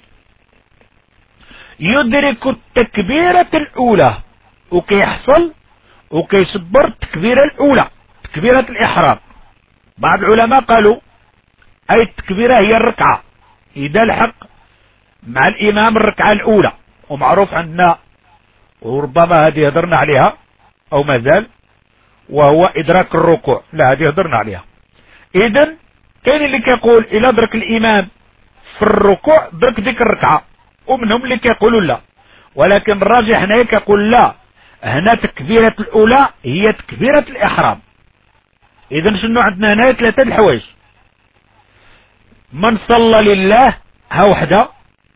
يدرك التكبيرة الأولى وكيحصل وكيصبر التكبيرة الأولى، تكبيرة الإحرام. بعض العلماء قالوا أي التكبيرة هي الركعة، إذا لحق مع الإمام الركعة الأولى، ومعروف عندنا وربما هذه هدرنا عليها أو ما زال، وهو إدراك الركوع، لا هذه هدرنا عليها. إذن كاين اللي كيقول إلا أدرك الإمام في الركوع درك ديك الركعة، ومنهم اللي كيقولوا لا، ولكن الراجح هنا كيقول لا، هنا تكبيرة الأولى هي تكبيرة الإحرام. إذن شنو عندنا هنا؟ ثلاثة الحوايج. من صلى لله ها وحدة،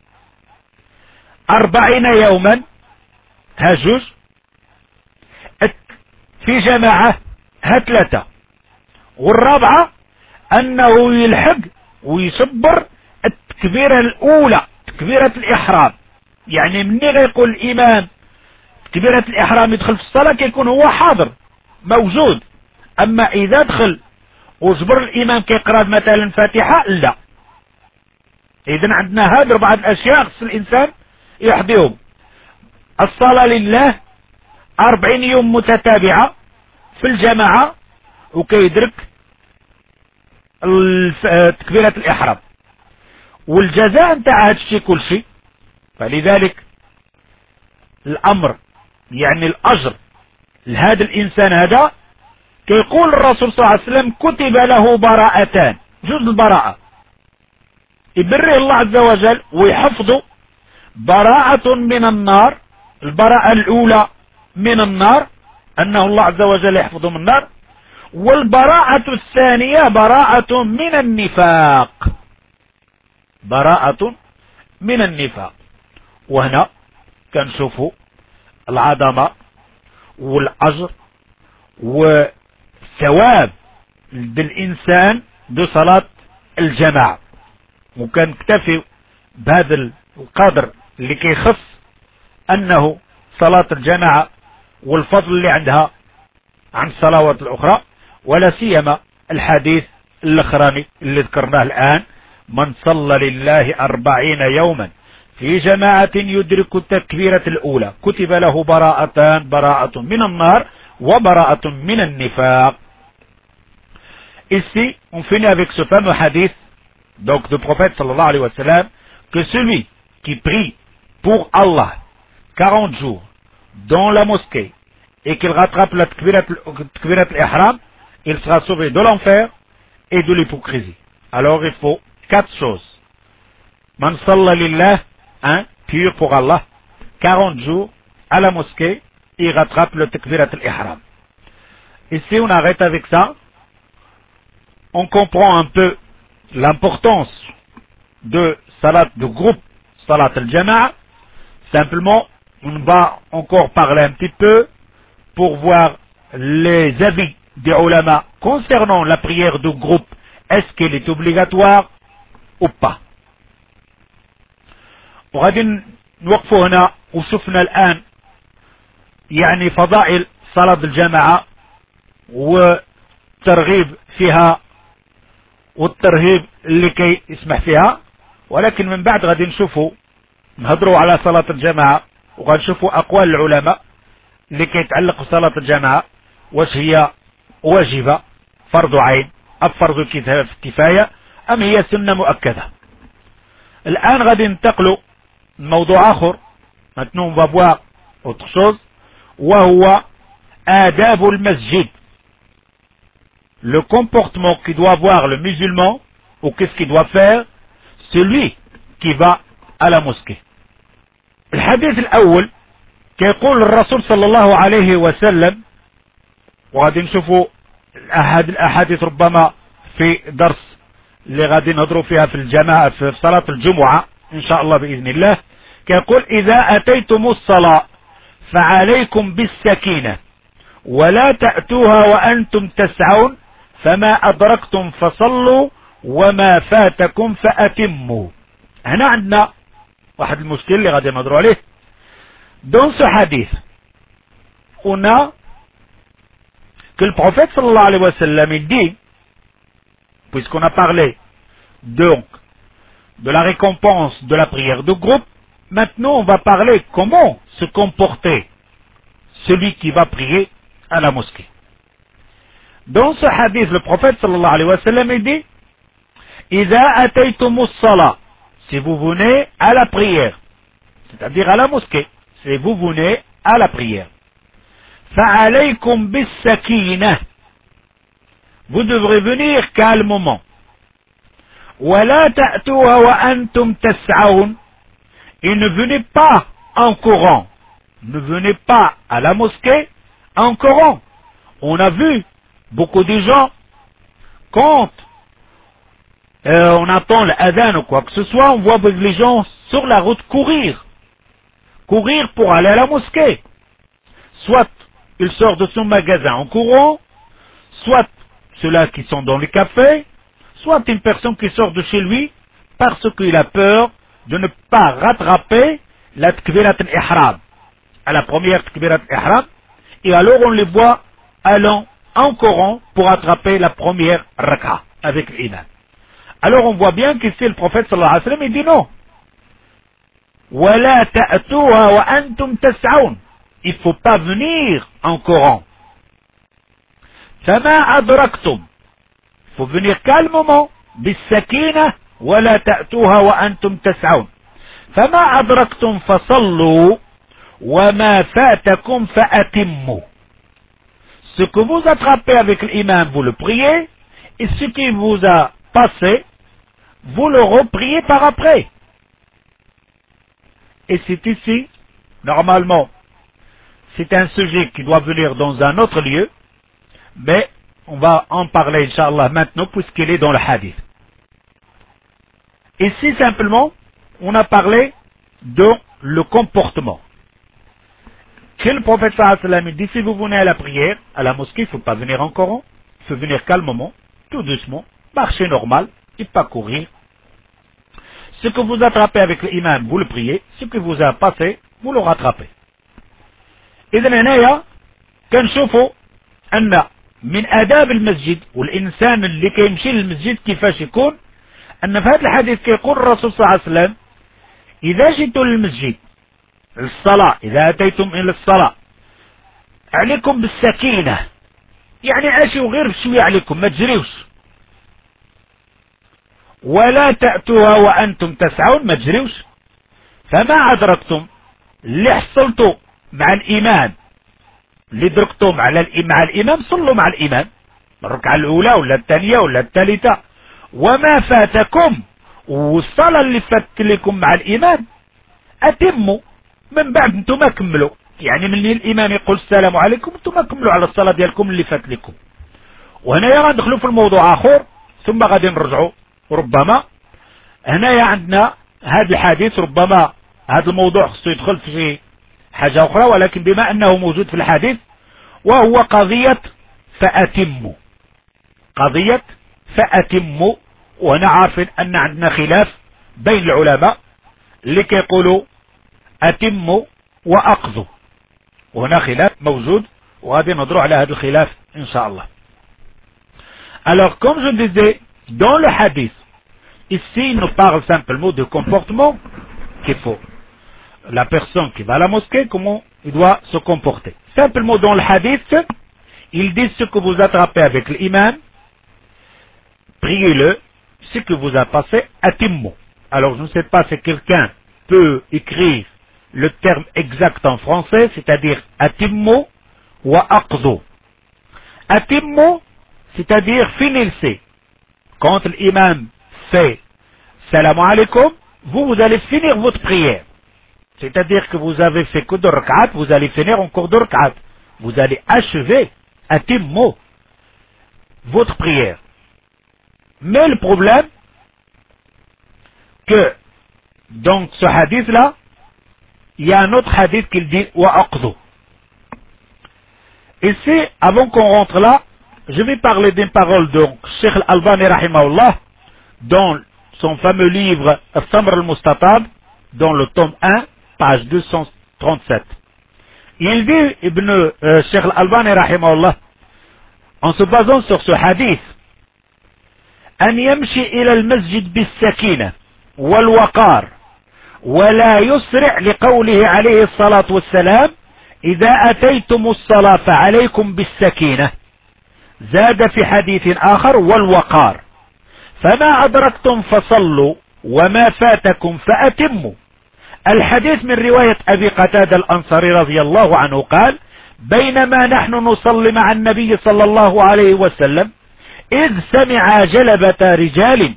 أربعين يوما ها جوج، في جماعة ها ثلاثة، والرابعة أنه يلحق ويصبر التكبيرة الأولى تكبيرة الإحرام. يعني مني غيقول الإمام تكبيرة الإحرام يدخل في الصلاة كيكون هو حاضر موجود، أما إذا دخل وجبر الإمام كيقرأ مثلا فاتحة لا. إذن عندنا هذه أربعة الأشياء خص الإنسان يحضيهم. الصلاة لله أربعين يوم متتابعة في الجماعة وكيدرك تكبيرة الإحرام، والجزاء نتاع هذا الشيء كل شيء. فلذلك الأمر يعني الأجر لهذا الإنسان هذا كيقول الرسول صلى الله عليه وسلم كتب له براءتان، جزء البراءة، يبره الله عز وجل ويحفظه براءة من النار. البراءة الأولى من النار أنه الله عز وجل يحفظه من النار، والبراءة الثانية براءة من النفاق، براءة من النفاق. وهنا كنشوفوا العظمة والأجر والثواب للإنسان بصلاة الجماعة، وكنكتفي بهذا القدر اللي كيخص أنه صلاة الجماعة والفضل اللي عندها عن الصلوات الأخرى، ولا سيما الحديث الأخراني اللي ذكرناه الآن: من صلى لله أربعين يوما في جماعة يدرك التكبيرة الأولى كتب له براءتان، براءة من النار وبراءة من النفاق. Ici, on finit avec ce fameux hadith donc du prophète sallallahu alayhi wa sallam, que celui qui prie pour Allah quarante jours dans la mosquée et qu'il rattrape la takbirat al-ihram, il sera sauvé de l'enfer et de l'hypocrisie. Alors il faut quatre choses. Man salla lillah, un, pur pour Allah, quarante jours à la mosquée, il rattrape le takbirat al-ihram. Ici on arrête avec ça. On comprend un peu l'importance de salat de groupe, salat al-jama'a. Simplement, on va encore parler un petit peu pour voir les avis des ulama concernant la prière de groupe. Est-ce qu'elle est obligatoire ou pas? وغادي نوقفوا هنا وشفنا الآن يعني فضائل صلاة الجماعة وترغيب فيها والترهيب اللي كي يسمح فيها، ولكن من بعد غادي نشوفوا نهضروا على صلاة الجماعة وغادي نشوفوا أقوال العلماء اللي كي يتعلق بصلاة الجماعة، واش هي واجبة فرض عين أم فرض كفاية أم هي سنة مؤكدة. الآن غادي ننتقلوا لموضوع آخر، maintenant on va voir autre chose، وهو آداب المسجد. Le comportement qu'il doit avoir le musulman, ou qu'est-ce qu'il doit faire celui qui va à la mosquée. الحديث الأول كيقول الرسول صلى الله عليه وسلم، وغادي نشوفوا الأحد الأحاديث ربما في درس اللي غادي نهضروا فيها في الجماعة في صلاة الجمعة إن شاء الله بإذن الله. كيقول: إذا أتيتم الصلاة فعليكم بالسكينة ولا تأتوها وأنتم تسعون فما أدركتم فصلوا وما فاتكم فأتموا. هنا عندنا واحد المشكل اللي غادي نهضروا عليه. Dans ce hadith, on a que le prophète sallallahu alayhi wa sallam il dit, puisqu'on a parlé donc de la récompense de la prière de groupe, maintenant on va parler comment se comporter celui qui va prier à la mosquée. Dans ce hadith, le prophète sallallahu alayhi wa sallam il dit: إذا أتيتم الصلاة, si vous venez à la prière, c'est-à-dire à la mosquée, si vous venez à la prière, فعليكم بالسكينة, vous devrez venir calmement, ولا تأتوها وأنتم تسعون, et ne venez pas en courant, ne venez pas à la mosquée en courant. On a vu beaucoup de gens, quand euh, on attend l'adhan ou quoi que ce soit, on voit les gens sur la route courir, courir pour aller à la mosquée. Soit il sort de son magasin en courant, soit ceux-là qui sont dans les cafés, soit une personne qui sort de chez lui parce qu'il a peur de ne pas rattraper la takbirat al-ihram, à la première takbirat al-ihram, et alors on les voit allant en courant pour attraper la première raka avec l'imam. Alors on voit bien qu'ici le prophète sallallahu alayhi wa sallam il dit non. وَلَا تَأْتُوهَا وَأَنْتُمْ تَسْعَوْنَ, il ne faut pas venir en courant. فَمَا أَدْرَكْتُمْ, il faut venir calmement, بِالسَّكِينَةِ وَلَا تَأْتُوهَا وَأَنْتُمْ تَسْعَوْنَ فَمَا أَدْرَكْتُمْ فَصَلُّوا وَمَا فَاتَكُمْ فَأَتِمُّوا. Ce que vous attrapez avec l'imam, vous le priez, et ce qui vous a passé, vous le repriez par après. Et c'est ici, normalement, c'est un sujet qui doit venir dans un autre lieu, mais on va en parler, Inch'Allah, maintenant, puisqu'il est dans le hadith. Ici, simplement, on a parlé de le comportement. Que le prophète sallallahu alayhi wa sallam dit, si vous venez à la prière, à la mosquée, il ne faut pas venir en courant, il faut venir calmement, tout doucement, marcher normal, et pas courir. Ce que vous attrapez avec l'imam, vous le priez, ce que vous a passé, vous le rattrapez. إذن هنايا كنشوفوا أن من آداب المسجد والإنسان اللي كيمشي للمسجد كيفاش يكون أن في هذا الحديث كيقول الرسول صلى الله عليه وسلم إذا جئتم للمسجد للصلاة إذا أتيتم إلى الصلاة عليكم بالسكينة يعني عاشوا غير بشوية عليكم ما تجريوش ولا تأتوها وأنتم تسعون ما تجريوش فما أدركتم اللي حصلتوا مع الإمام اللي دركتم على مع الإمام صلوا مع الإمام الركعة الأولى ولا الثانية ولا الثالثة وما فاتكم والصلاة اللي فات لكم مع الإمام أتموا من بعد انتم ما كملوا يعني من الإمام يقول السلام عليكم انتم ما كملوا على الصلاة ديالكم اللي فات لكم. وهنا غندخلوا في الموضوع آخر ثم غادي نرجعوا ربما هنايا عندنا هذا الحديث ربما هذا الموضوع خصو يدخل في حاجة أخرى ولكن بما أنه موجود في الحديث وهو قضية فأتموا قضية فأتموا وهنا عارفين أن عندنا خلاف بين العلماء اللي كيقولوا أتموا وأقضوا وهنا خلاف موجود وغادي نهضروا على هذا الخلاف إن شاء الله. Alors comme je disais dans le hadith ici il nous parle simplement de comportement qu'il faut la personne qui va à la mosquée, comment il doit se comporter. Simplement dans le hadith, il dit ce que vous attrapez avec l'imam, priez-le, ce que vous a passé, atimmu. Alors je ne sais pas si quelqu'un peut écrire le terme exact en français, c'est-à-dire atimmu ou aqdu. Atimmu, c'est-à-dire finissez. Quand l'imam fait salam alaikum, vous, vous allez finir votre prière. C'est-à-dire que vous avez fait que deux rak'at, vous allez finir encore deux rak'at. Vous allez achever, atimmu, votre prière. Mais le problème, que dans ce hadith-là, il y a un autre hadith qui dit wa aqdu. Ici, avant qu'on rentre là, je vais parler d'une parole de Cheikh Al-Albani rahimahullah, dans son fameux livre As-Samr al-Mustatab, dans le tome un, page deux cent trente-sept. Il dit, Ibn euh, Cheikh Al-Albani rahimahullah, en se basant sur ce hadith, أن يمشي إلى المسجد بالسكينة والوقار ولا يسرع لقوله عليه الصلاة والسلام إذا أتيتم الصلاة فعليكم بالسكينة زاد في حديث آخر والوقار فما أدركتم فصلوا وما فاتكم فأتموا. الحديث من رواية أبي قتادة الأنصاري رضي الله عنه قال بينما نحن نصلي مع النبي صلى الله عليه وسلم إذ سمع جلبة رجال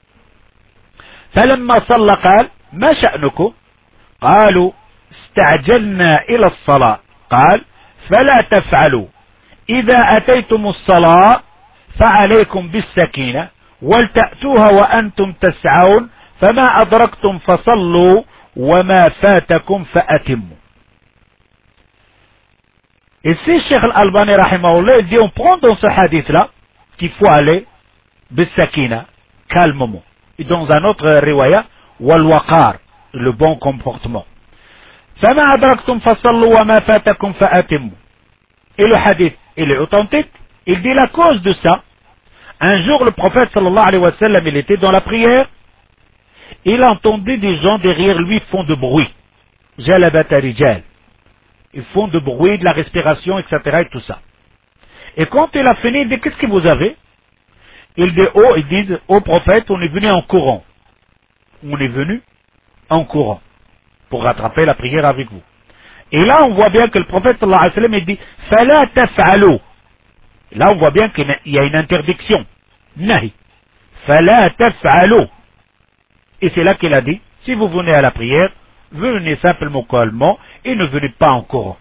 فلما صلى قال ما شأنكم قالوا استعجلنا إلى الصلاة قال فلا تفعلوا إذا أتيتم الصلاة فعليكم بالسكينة ولتأتوها وأنتم تسعون فما أدركتم فصلوا وما فاتكم فأتموا. Ici, Cheikh Al-Albani rahimahullah, il dit on prend dans ce hadith-là qu'il faut aller bis-sakina, calmement. Et dans un autre riwaya, wal-waqar, le bon comportement. فما أدركتم فصلوا وما فاتكم فأتموا. Et le hadith, il est authentique. Il dit la cause de ça. Un jour, le prophète sallallahu alayhi wa sallam, il était dans la prière. Il entendait des gens derrière lui font de bruit. Jalabata rijal. Ils font de bruit, de la respiration, et cetera et tout ça. Et quand il a fini, il dit, qu'est-ce que vous avez? Il dit, oh, ils disent, au prophète, on est venu en courant. On est venu en courant pour rattraper la prière avec vous. Et là, on voit bien que le prophète, sallallahu alayhi wa sallam, il dit, fala taf'alu. Là, on voit bien qu'il y a une interdiction. Nahi. Fala taf'alu. Et c'est là qu'il a dit, si vous venez à la prière, venez simplement calmement et ne venez pas en courant.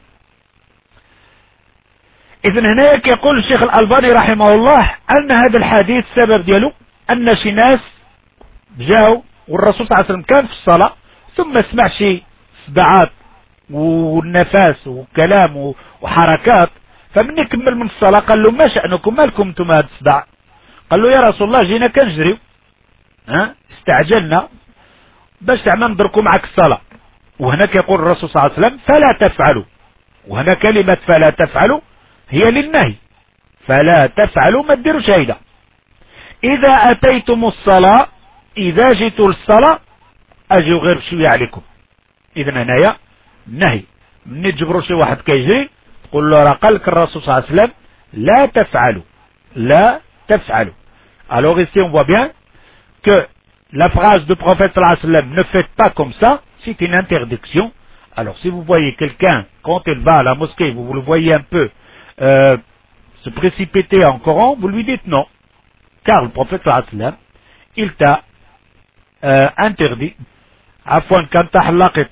إذن هنا يقول الشيخ الألباني رحمه الله أن هذا الحديث سبب ديالو أن شي ناس جاءوا والرسول صلى الله عليه وسلم كان في الصلاة ثم سمع شي صداعات والنفاس وكلام وحركات فمن يكمل من الصلاة قال له ما شأنكم ما لكم انتم هذا الصداع؟ قال له يا رسول الله جينا كنجري ها استعجلنا باش تعمل ندركوا معك الصلاة. وهناك يقول الرسول صلى الله عليه وسلم فلا تفعلوا، وهنا كلمة فلا تفعلوا هي للنهي، فلا تفعلوا ما تديروش هيدا. إذا أتيتم الصلاة إذا جيتوا للصلاة أجيو غير بشوية عليكم. إذن هنايا نهي، من تجبروا شي واحد كيجري تقول له راه قال لك الرسول صلى الله عليه وسلم لا تفعلوا لا تفعلوا. Alors ici on voit bien que la phrase du prophète sallallahu alayhi wa sallam ne faites pas comme ça, c'est une interdiction. Alors si vous voyez quelqu'un quand il va à la mosquée, vous, vous le voyez un peu euh, se précipiter en Coran, vous lui dites non, car le prophète sallallahu alayhi wa sallam il t'a euh, interdit. عفوا كان تحلقت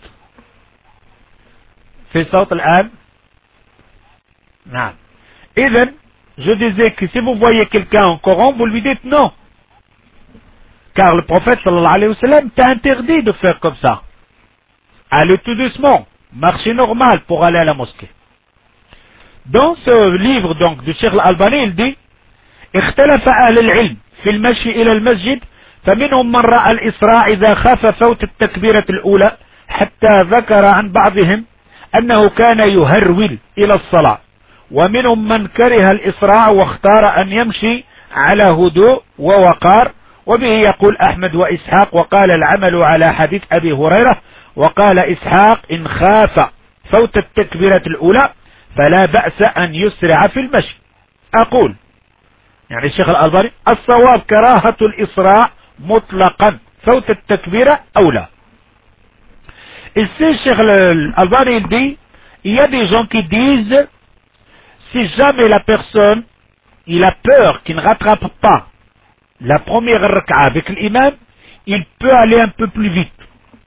في صوت الآن. نعم. إذن je disais que si vous voyez quelqu'un en Coran, vous lui dites non. Car le prophète sallallahu alayhi wa sallam t'a interdit de faire comme ça. Allez tout doucement, marchez normal pour aller à la mosquée. Dans ce livre donc du Cheikh Al-Albani, il dit اختلف أهل العلم في المشي إلى المسجد فمنهم من رأى الإسراع إذا خاف فوت التكبيرة الأولى حتى ذكر عن بعضهم أنه كان يهرول إلى الصلاة، ومنهم من كره الإسراع واختار أن يمشي على هدوء ووقار، وبه يقول أحمد وإسحاق، وقال العمل على حديث أبي هريرة، وقال إسحاق إن خاف فوت التكبيرة الأولى فلا بأس أن يسرع في المشي. أقول يعني الشيخ الألباني الصواب كراهة الإسراع مطلقا، فوت التكبيرة أولى. Ici, Cheikh Al-Albani dit, il y a des gens qui disent, si jamais la personne, il a peur qu'il ne rattrape pas la première rak'a avec l'imam, il peut aller un peu plus vite.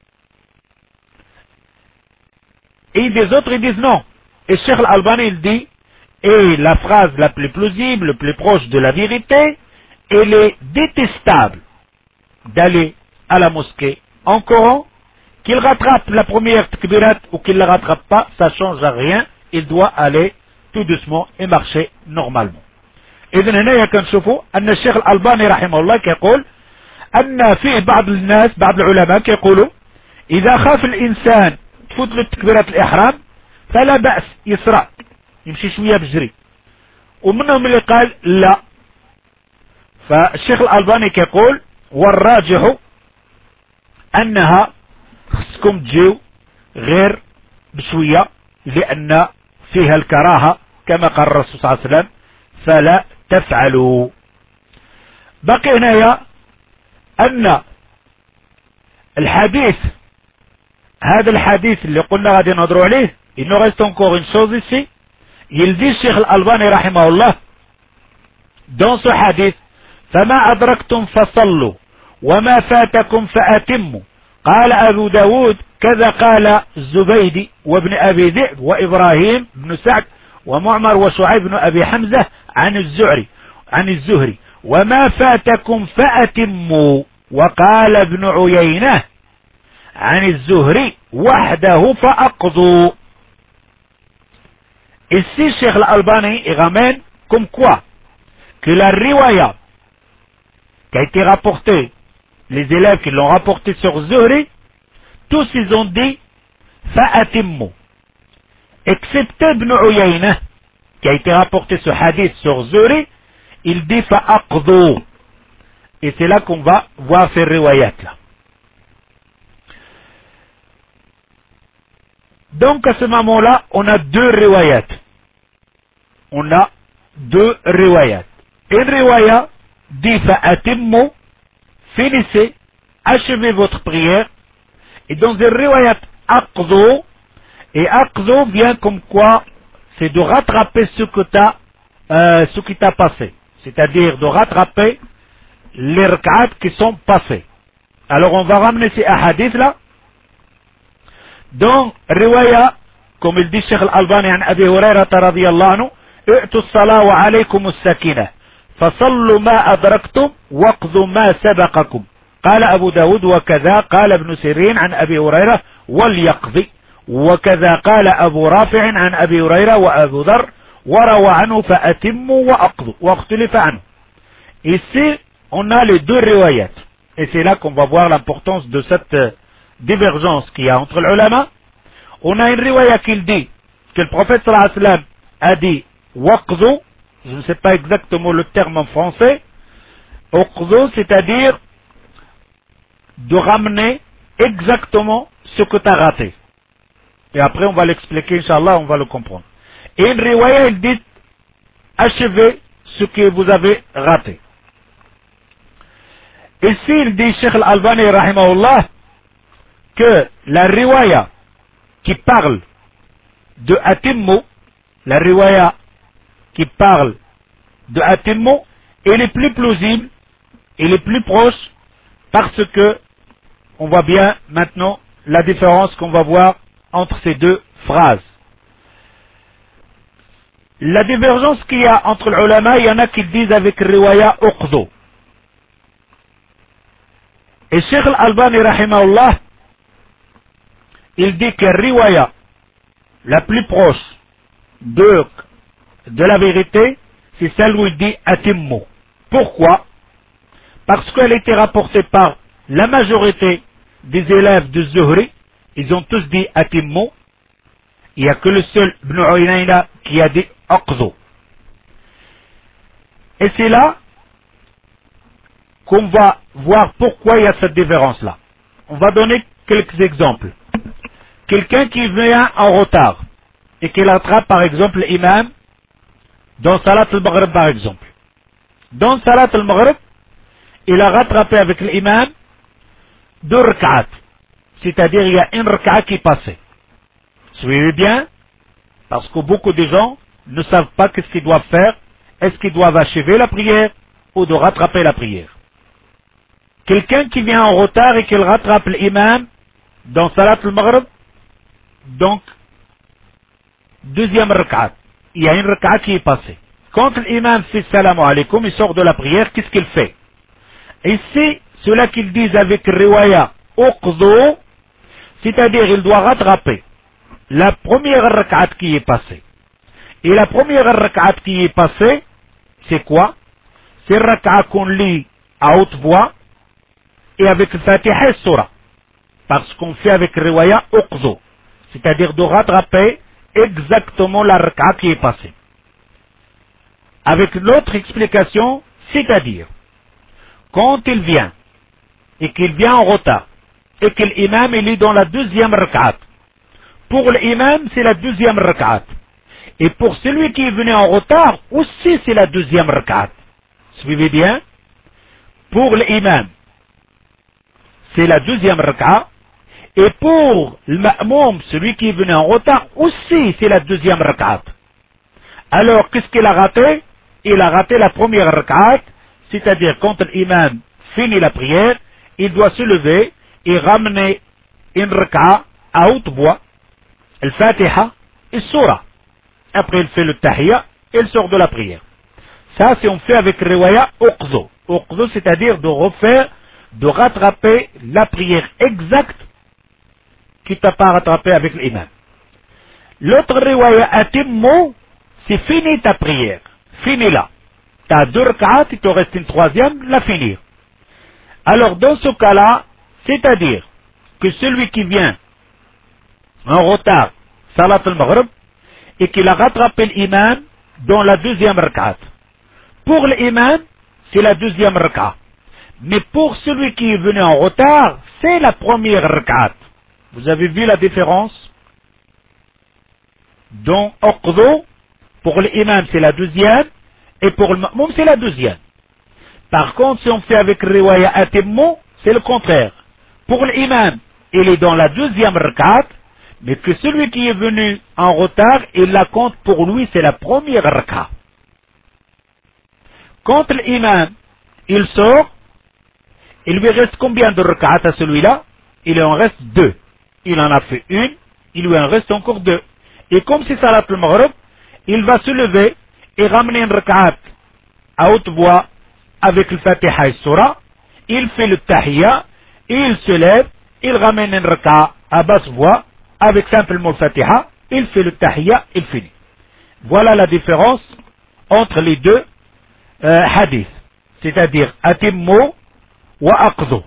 Et des autres, ils disent non. Et Cheikh Al-Albani, il dit, et la phrase la plus plausible, la plus proche de la vérité, elle est détestable d'aller à la mosquée en Coran. Qu'il rattrape la première takbirat ou qu'il ne la rattrape pas, ça ne change rien. Il doit aller tout doucement et marcher normalement. إذن هنا كنشوفوا أن الشيخ الألباني رحمه الله كيقول أن فيه بعض الناس بعض العلماء كيقولوا إذا خاف الإنسان تفوت له تكبيرات الإحرام فلا بأس يسرع يمشي شوية بجري، ومنهم اللي قال لا. فالشيخ الألباني كيقول والراجح أنها خصكم تجيو غير بشوية لأن فيها الكراهة كما قال الرسول صلى الله عليه وسلم فلا تفعلوا. بقي هنايا أن الحديث هذا الحديث اللي قلنا غادي نهضروا عليه il nous reste encore une chose ici. Il dit Cheikh Al-Albani rahimahullah dans ce hadith فما أدركتم فصلوا وما فاتكم فأتموا. قال أبو داود كذا قال الزبيدي وابن أبي ذئب وإبراهيم بن سعد ومعمر وشعيب بن أبي حمزة عن الزهري عن الزهري وما فاتكم فأتموا. وقال ابن عيينة عن الزهري وحده فأقضوا. Ici, Cheikh Al-Albani il ramène comme quoi que la riwaya qui a été rapportée, les élèves qui l'ont rapporté sur Zuhri, tous ils ont dit fa'atimmu, excepté Ibn Uyayna qui a été rapporté ce hadith sur Zuhri, il dit fa'aqdhu. Et c'est là qu'on va voir ces riwayat là. Donc à ce moment-là, on a deux riwayat. On a deux riwayat. Une riwaya dit fa'atimmu, finissez, achevez votre prière. Et dans une riwayat aqdhu, et aqdhu vient comme quoi c'est de rattraper ce que t'as, euh, ce qui t'a passé. C'est-à-dire de rattraper les rak'at qui sont passés. Alors on va ramener ces hadiths là. Donc, riwaya, comme il dit Cheikh Al-Albani عن أبي هريرة رضي الله عنه ائتوا الصلاة وعليكم السكينة فصلوا ما أدركتم واقضوا ما سبقكم. قال أبو داود وكذا قال ابن سيرين عن أبي هريرة وليقضي، وكذا قال أبو رافع عن أبي هريرة وأبو ذر وروى عنه فأتموا وأقضوا واختلف عنه. Ici, on a les deux riwayat. Et c'est là qu'on va voir l'importance de cette divergence qu'il y a entre les ulama. On a une riwaya qui dit que le prophète sallallahu alayhi wa sallam a dit waqzu, je ne sais pas exactement le terme en français, waqzu, c'est-à-dire de ramener exactement ce que tu as raté. Et après on va l'expliquer, Inch'Allah, on va le comprendre. Et une riwaya, il dit achevez ce que vous avez raté. Ici, il dit Cheikh Al-Albani rahimahullah que la riwaya qui parle de Atimmu, la riwaya qui parle de Atimmu, elle est plus plausible, elle est plus proche, parce que on voit bien maintenant la différence qu'on va voir entre ces deux phrases. La divergence qu'il y a entre les ulama, il y en a qui disent avec riwaya uqdu. Et Cheikh Al-Albani rahimahullah, il dit que riwaya la plus proche de, de la vérité, c'est celle où il dit atimmu. Pourquoi? Parce qu'elle a été rapportée par la majorité des élèves de Zuhri, ils ont tous dit atimmu. Il n'y a que le seul Ibn Uyayna qui a dit aqdu. Et c'est là qu'on va voir pourquoi il y a cette différence-là. On va donner quelques exemples. Quelqu'un qui vient en retard et qui attrape par exemple l'imam dans Salat al-Maghrib par exemple. Dans Salat al-Maghrib, il a rattrapé avec l'imam deux rak'at. C'est-à-dire il y a une rak'at qui est passée. Suivez bien, parce que beaucoup de gens ne savent pas qu'est-ce qu'ils doivent faire. Est-ce qu'ils doivent achever la prière ou de rattraper la prière? Quelqu'un qui vient en retard et qui rattrape l'imam dans Salat al-Maghrib, donc, deuxième rak'at, il y a une rak'at qui est passée. Quand l'imam fait salam alaykoum, il sort de la prière, qu'est-ce qu'il fait? Ici, cela qu'ils disent avec riwaya uqdu, c'est-à-dire il doit rattraper la première rak'at qui est passée. Et la première rak'at qui est passée, c'est quoi? C'est rak'at qu'on lit à haute voix et avec le Fatiha et Surah. Parce qu'on fait avec riwaya uqdu, c'est-à-dire de rattraper exactement la rak'at qui est passée. Avec l'autre explication, c'est-à-dire, quand il vient, et qu'il vient en retard, et que l'imam il est dans la deuxième rak'at, pour l'imam c'est la deuxième rak'at, et pour celui qui est venu en retard, aussi c'est la deuxième rak'at. Suivez bien, pour l'imam, c'est la deuxième rak'at, et pour le ma'moum, celui qui est venu en retard, aussi c'est la deuxième rak'at. Alors, qu'est-ce qu'il a raté? Il a raté la première rak'at, c'est-à-dire quand l'imam finit la prière, il doit se lever et ramener une rak'at à haute voix, le Fatiha et Surah. Après, il fait le tahiyya et il sort de la prière. Ça, c'est on fait avec riwaya uqdu. Uqdu, c'est-à-dire de refaire, de rattraper la prière exacte qui t'a pas rattrapé avec l'imam. L'autre riwaya atimmu, c'est fini ta prière. Fini là. Tu as deux rak'at, il te reste une troisième, la finir. Alors dans ce cas-là, c'est-à-dire que celui qui vient en retard, Salat al-Maghrib, et qu'il a rattrapé l'imam dans la deuxième rak'at. Pour l'imam, c'est la deuxième rak'at. Mais pour celui qui est venu en retard, c'est la première rak'at. Vous avez vu la différence? Donc, uqdu, pour l'imam c'est la deuxième, et pour le ma'moum c'est la deuxième. Par contre, si on fait avec riwaya atimmu, c'est le contraire. Pour l'imam, il est dans la deuxième rak'at, mais que celui qui est venu en retard, il la compte pour lui, c'est la première rak'at. Quand l'imam, il sort, Il lui reste combien de rak'at à celui-là? Il en reste deux. Il en a fait une, il lui en reste encore deux. Et comme c'est salat al-maghrib, il va se lever et ramener une rak'at à haute voix avec le Fatiha et Surah. Il fait le tahiyya, il se lève, il ramène une rak'at à basse voix avec simplement le Fatiha, il fait le tahiyya, il finit. Voilà la différence entre les deux euh, hadiths, c'est-à-dire atimmu wa aqdu.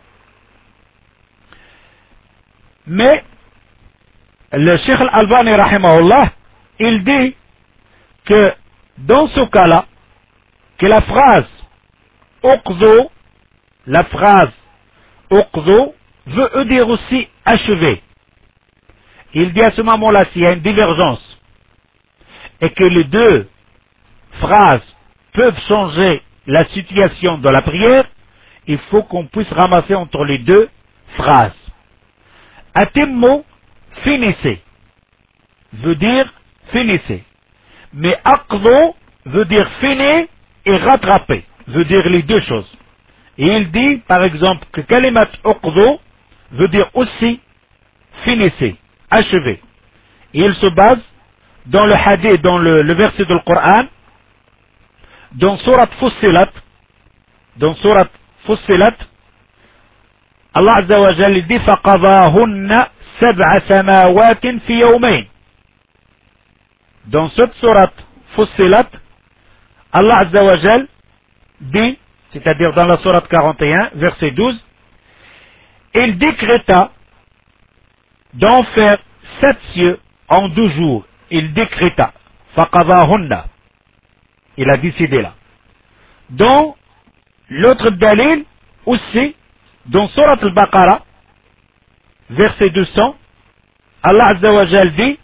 Mais le Cheikh Al-Albani rahimahullah, il dit que dans ce cas-là, que la phrase uqdu, la phrase uqdu veut dire aussi achever. Il dit à ce moment-là, s'il y a une divergence et que les deux phrases peuvent changer la situation de la prière, il faut qu'on puisse ramasser entre les deux phrases. Atimmu, finissez, veut dire finissez. Mais aqdu veut dire finir et rattraper, veut dire les deux choses. Et il dit, par exemple, que kalimat uqdu veut dire aussi finissez, achevez. Et il se base dans le hadith, dans le, le verset du Coran, dans Surat Fussilat, dans Surat Fussilat, Allah Azza wa Jalla dit فَقَضَاهُنَّ سَبْعَ سَمَاوَاتٍ فِي يَوْمَيْنِ. Dans cette sourate Fussilat, Allah Azza wa Jalla dit, c'est-à-dire dans la sourate quarante et un, verset douze, il décréta d'en faire sept cieux en deux jours. Il décréta. فَقَضَاهُنَّ. Il a décidé là. Dans l'autre dalil aussi, dans Surat al-Baqarah, verset deux cents, Allah Azza wa Jal dit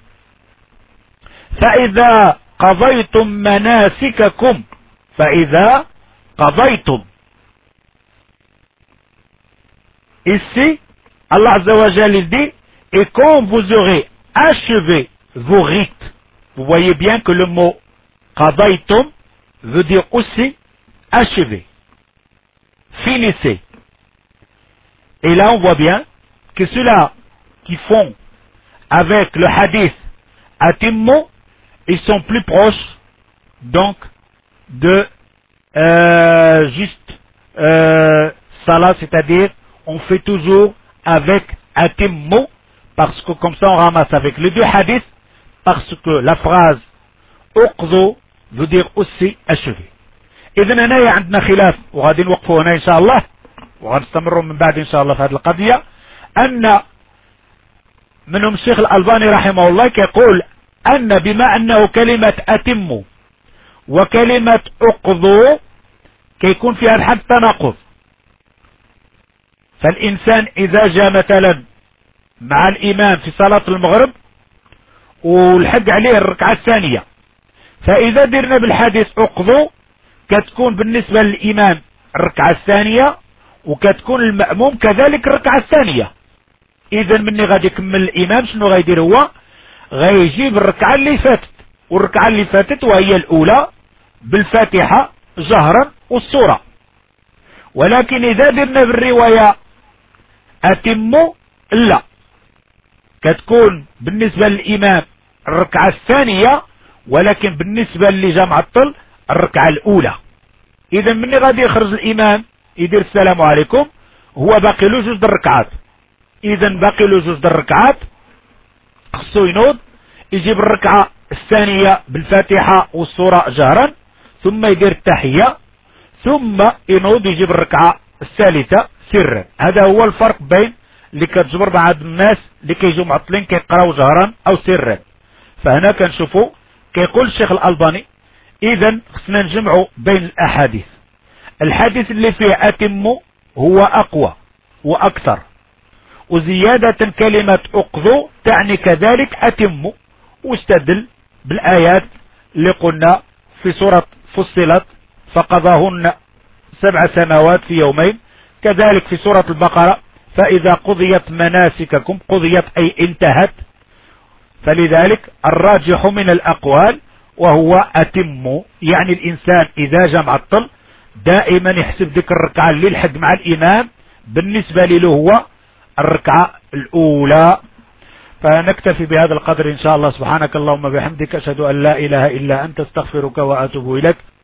فَإِذَا قَضَيْتُمْ مَنَاسِكَكُمْ فَإِذَا قَضَيْتُمْ. Ici, Allah Azza wa Jal dit, et quand vous aurez achevé vos rites, vous voyez bien que le mot qadaytum veut dire aussi achever, finissez. Et là on voit bien que ceux-là qui font avec le hadith atimmu, ils sont plus proches donc de euh, juste euh, salat, c'est-à-dire on fait toujours avec atimmu, parce que comme ça on ramasse avec les deux hadiths, parce que la phrase uqdu veut dire aussi achever. إذن هنا عندنا خلاف وغادي نوقفوا هنا إن شاء الله وغنستمروا من بعد إن شاء الله في هذه القضية. أن منهم الشيخ الألباني رحمه الله يقول أن بما أنه كلمة أتم وكلمة أقضوا كيكون فيها الحد تناقض، فالإنسان إذا جاء مثلا مع الإمام في صلاة المغرب والحق عليه الركعة الثانية، فإذا درنا بالحديث أقضوا كتكون بالنسبة للإمام الركعة الثانية وكتكون المأموم كذلك الركعة الثانية. إذا مني غادي يكمل الإمام شنو غايدير هو؟ غايجيب الركعة اللي فاتت، والركعة اللي فاتت وهي الأولى بالفاتحة جهرا والسورة. ولكن إذا درنا بالرواية أتموا لا، كتكون بالنسبة للإمام الركعة الثانية، ولكن بالنسبة اللي جا معطل الركعة الأولى. إذا مني غادي يخرج الإمام يدير السلام عليكم، هو باقي له جوج الركعات، إذا باقي له جوج الركعات خصو ينوض يجيب الركعة الثانية بالفاتحة والسورة جهرا، ثم يدير التحية، ثم ينوض يجيب الركعة الثالثة سرا. هذا هو الفرق بين اللي كتجبر بعض الناس اللي كيجوا معطلين كيقراو جهرا أو سرا. فهنا كنشوفوا كيقول الشيخ الألباني إذا خصنا نجمعوا بين الأحاديث. الحديث اللي فيه أتم هو أقوى وأكثر، وزيادة كلمة أقضوا تعني كذلك أتم، واستدل بالآيات اللي قلنا في سورة فصلت فقضاهن سبع سماوات في يومين، كذلك في سورة البقرة فإذا قضيت مناسككم، قضيت أي انتهت. فلذلك الراجح من الأقوال وهو أتم، يعني الإنسان إذا جاء معطل دائما يحسب ذكر الركعة اللي لحق مع الإمام بالنسبة لي له هو الركعة الأولى. فنكتفي بهذا القدر إن شاء الله. سبحانك اللهم بحمدك، أشهد أن لا إله إلا أنت، استغفرك وأتوب إليك.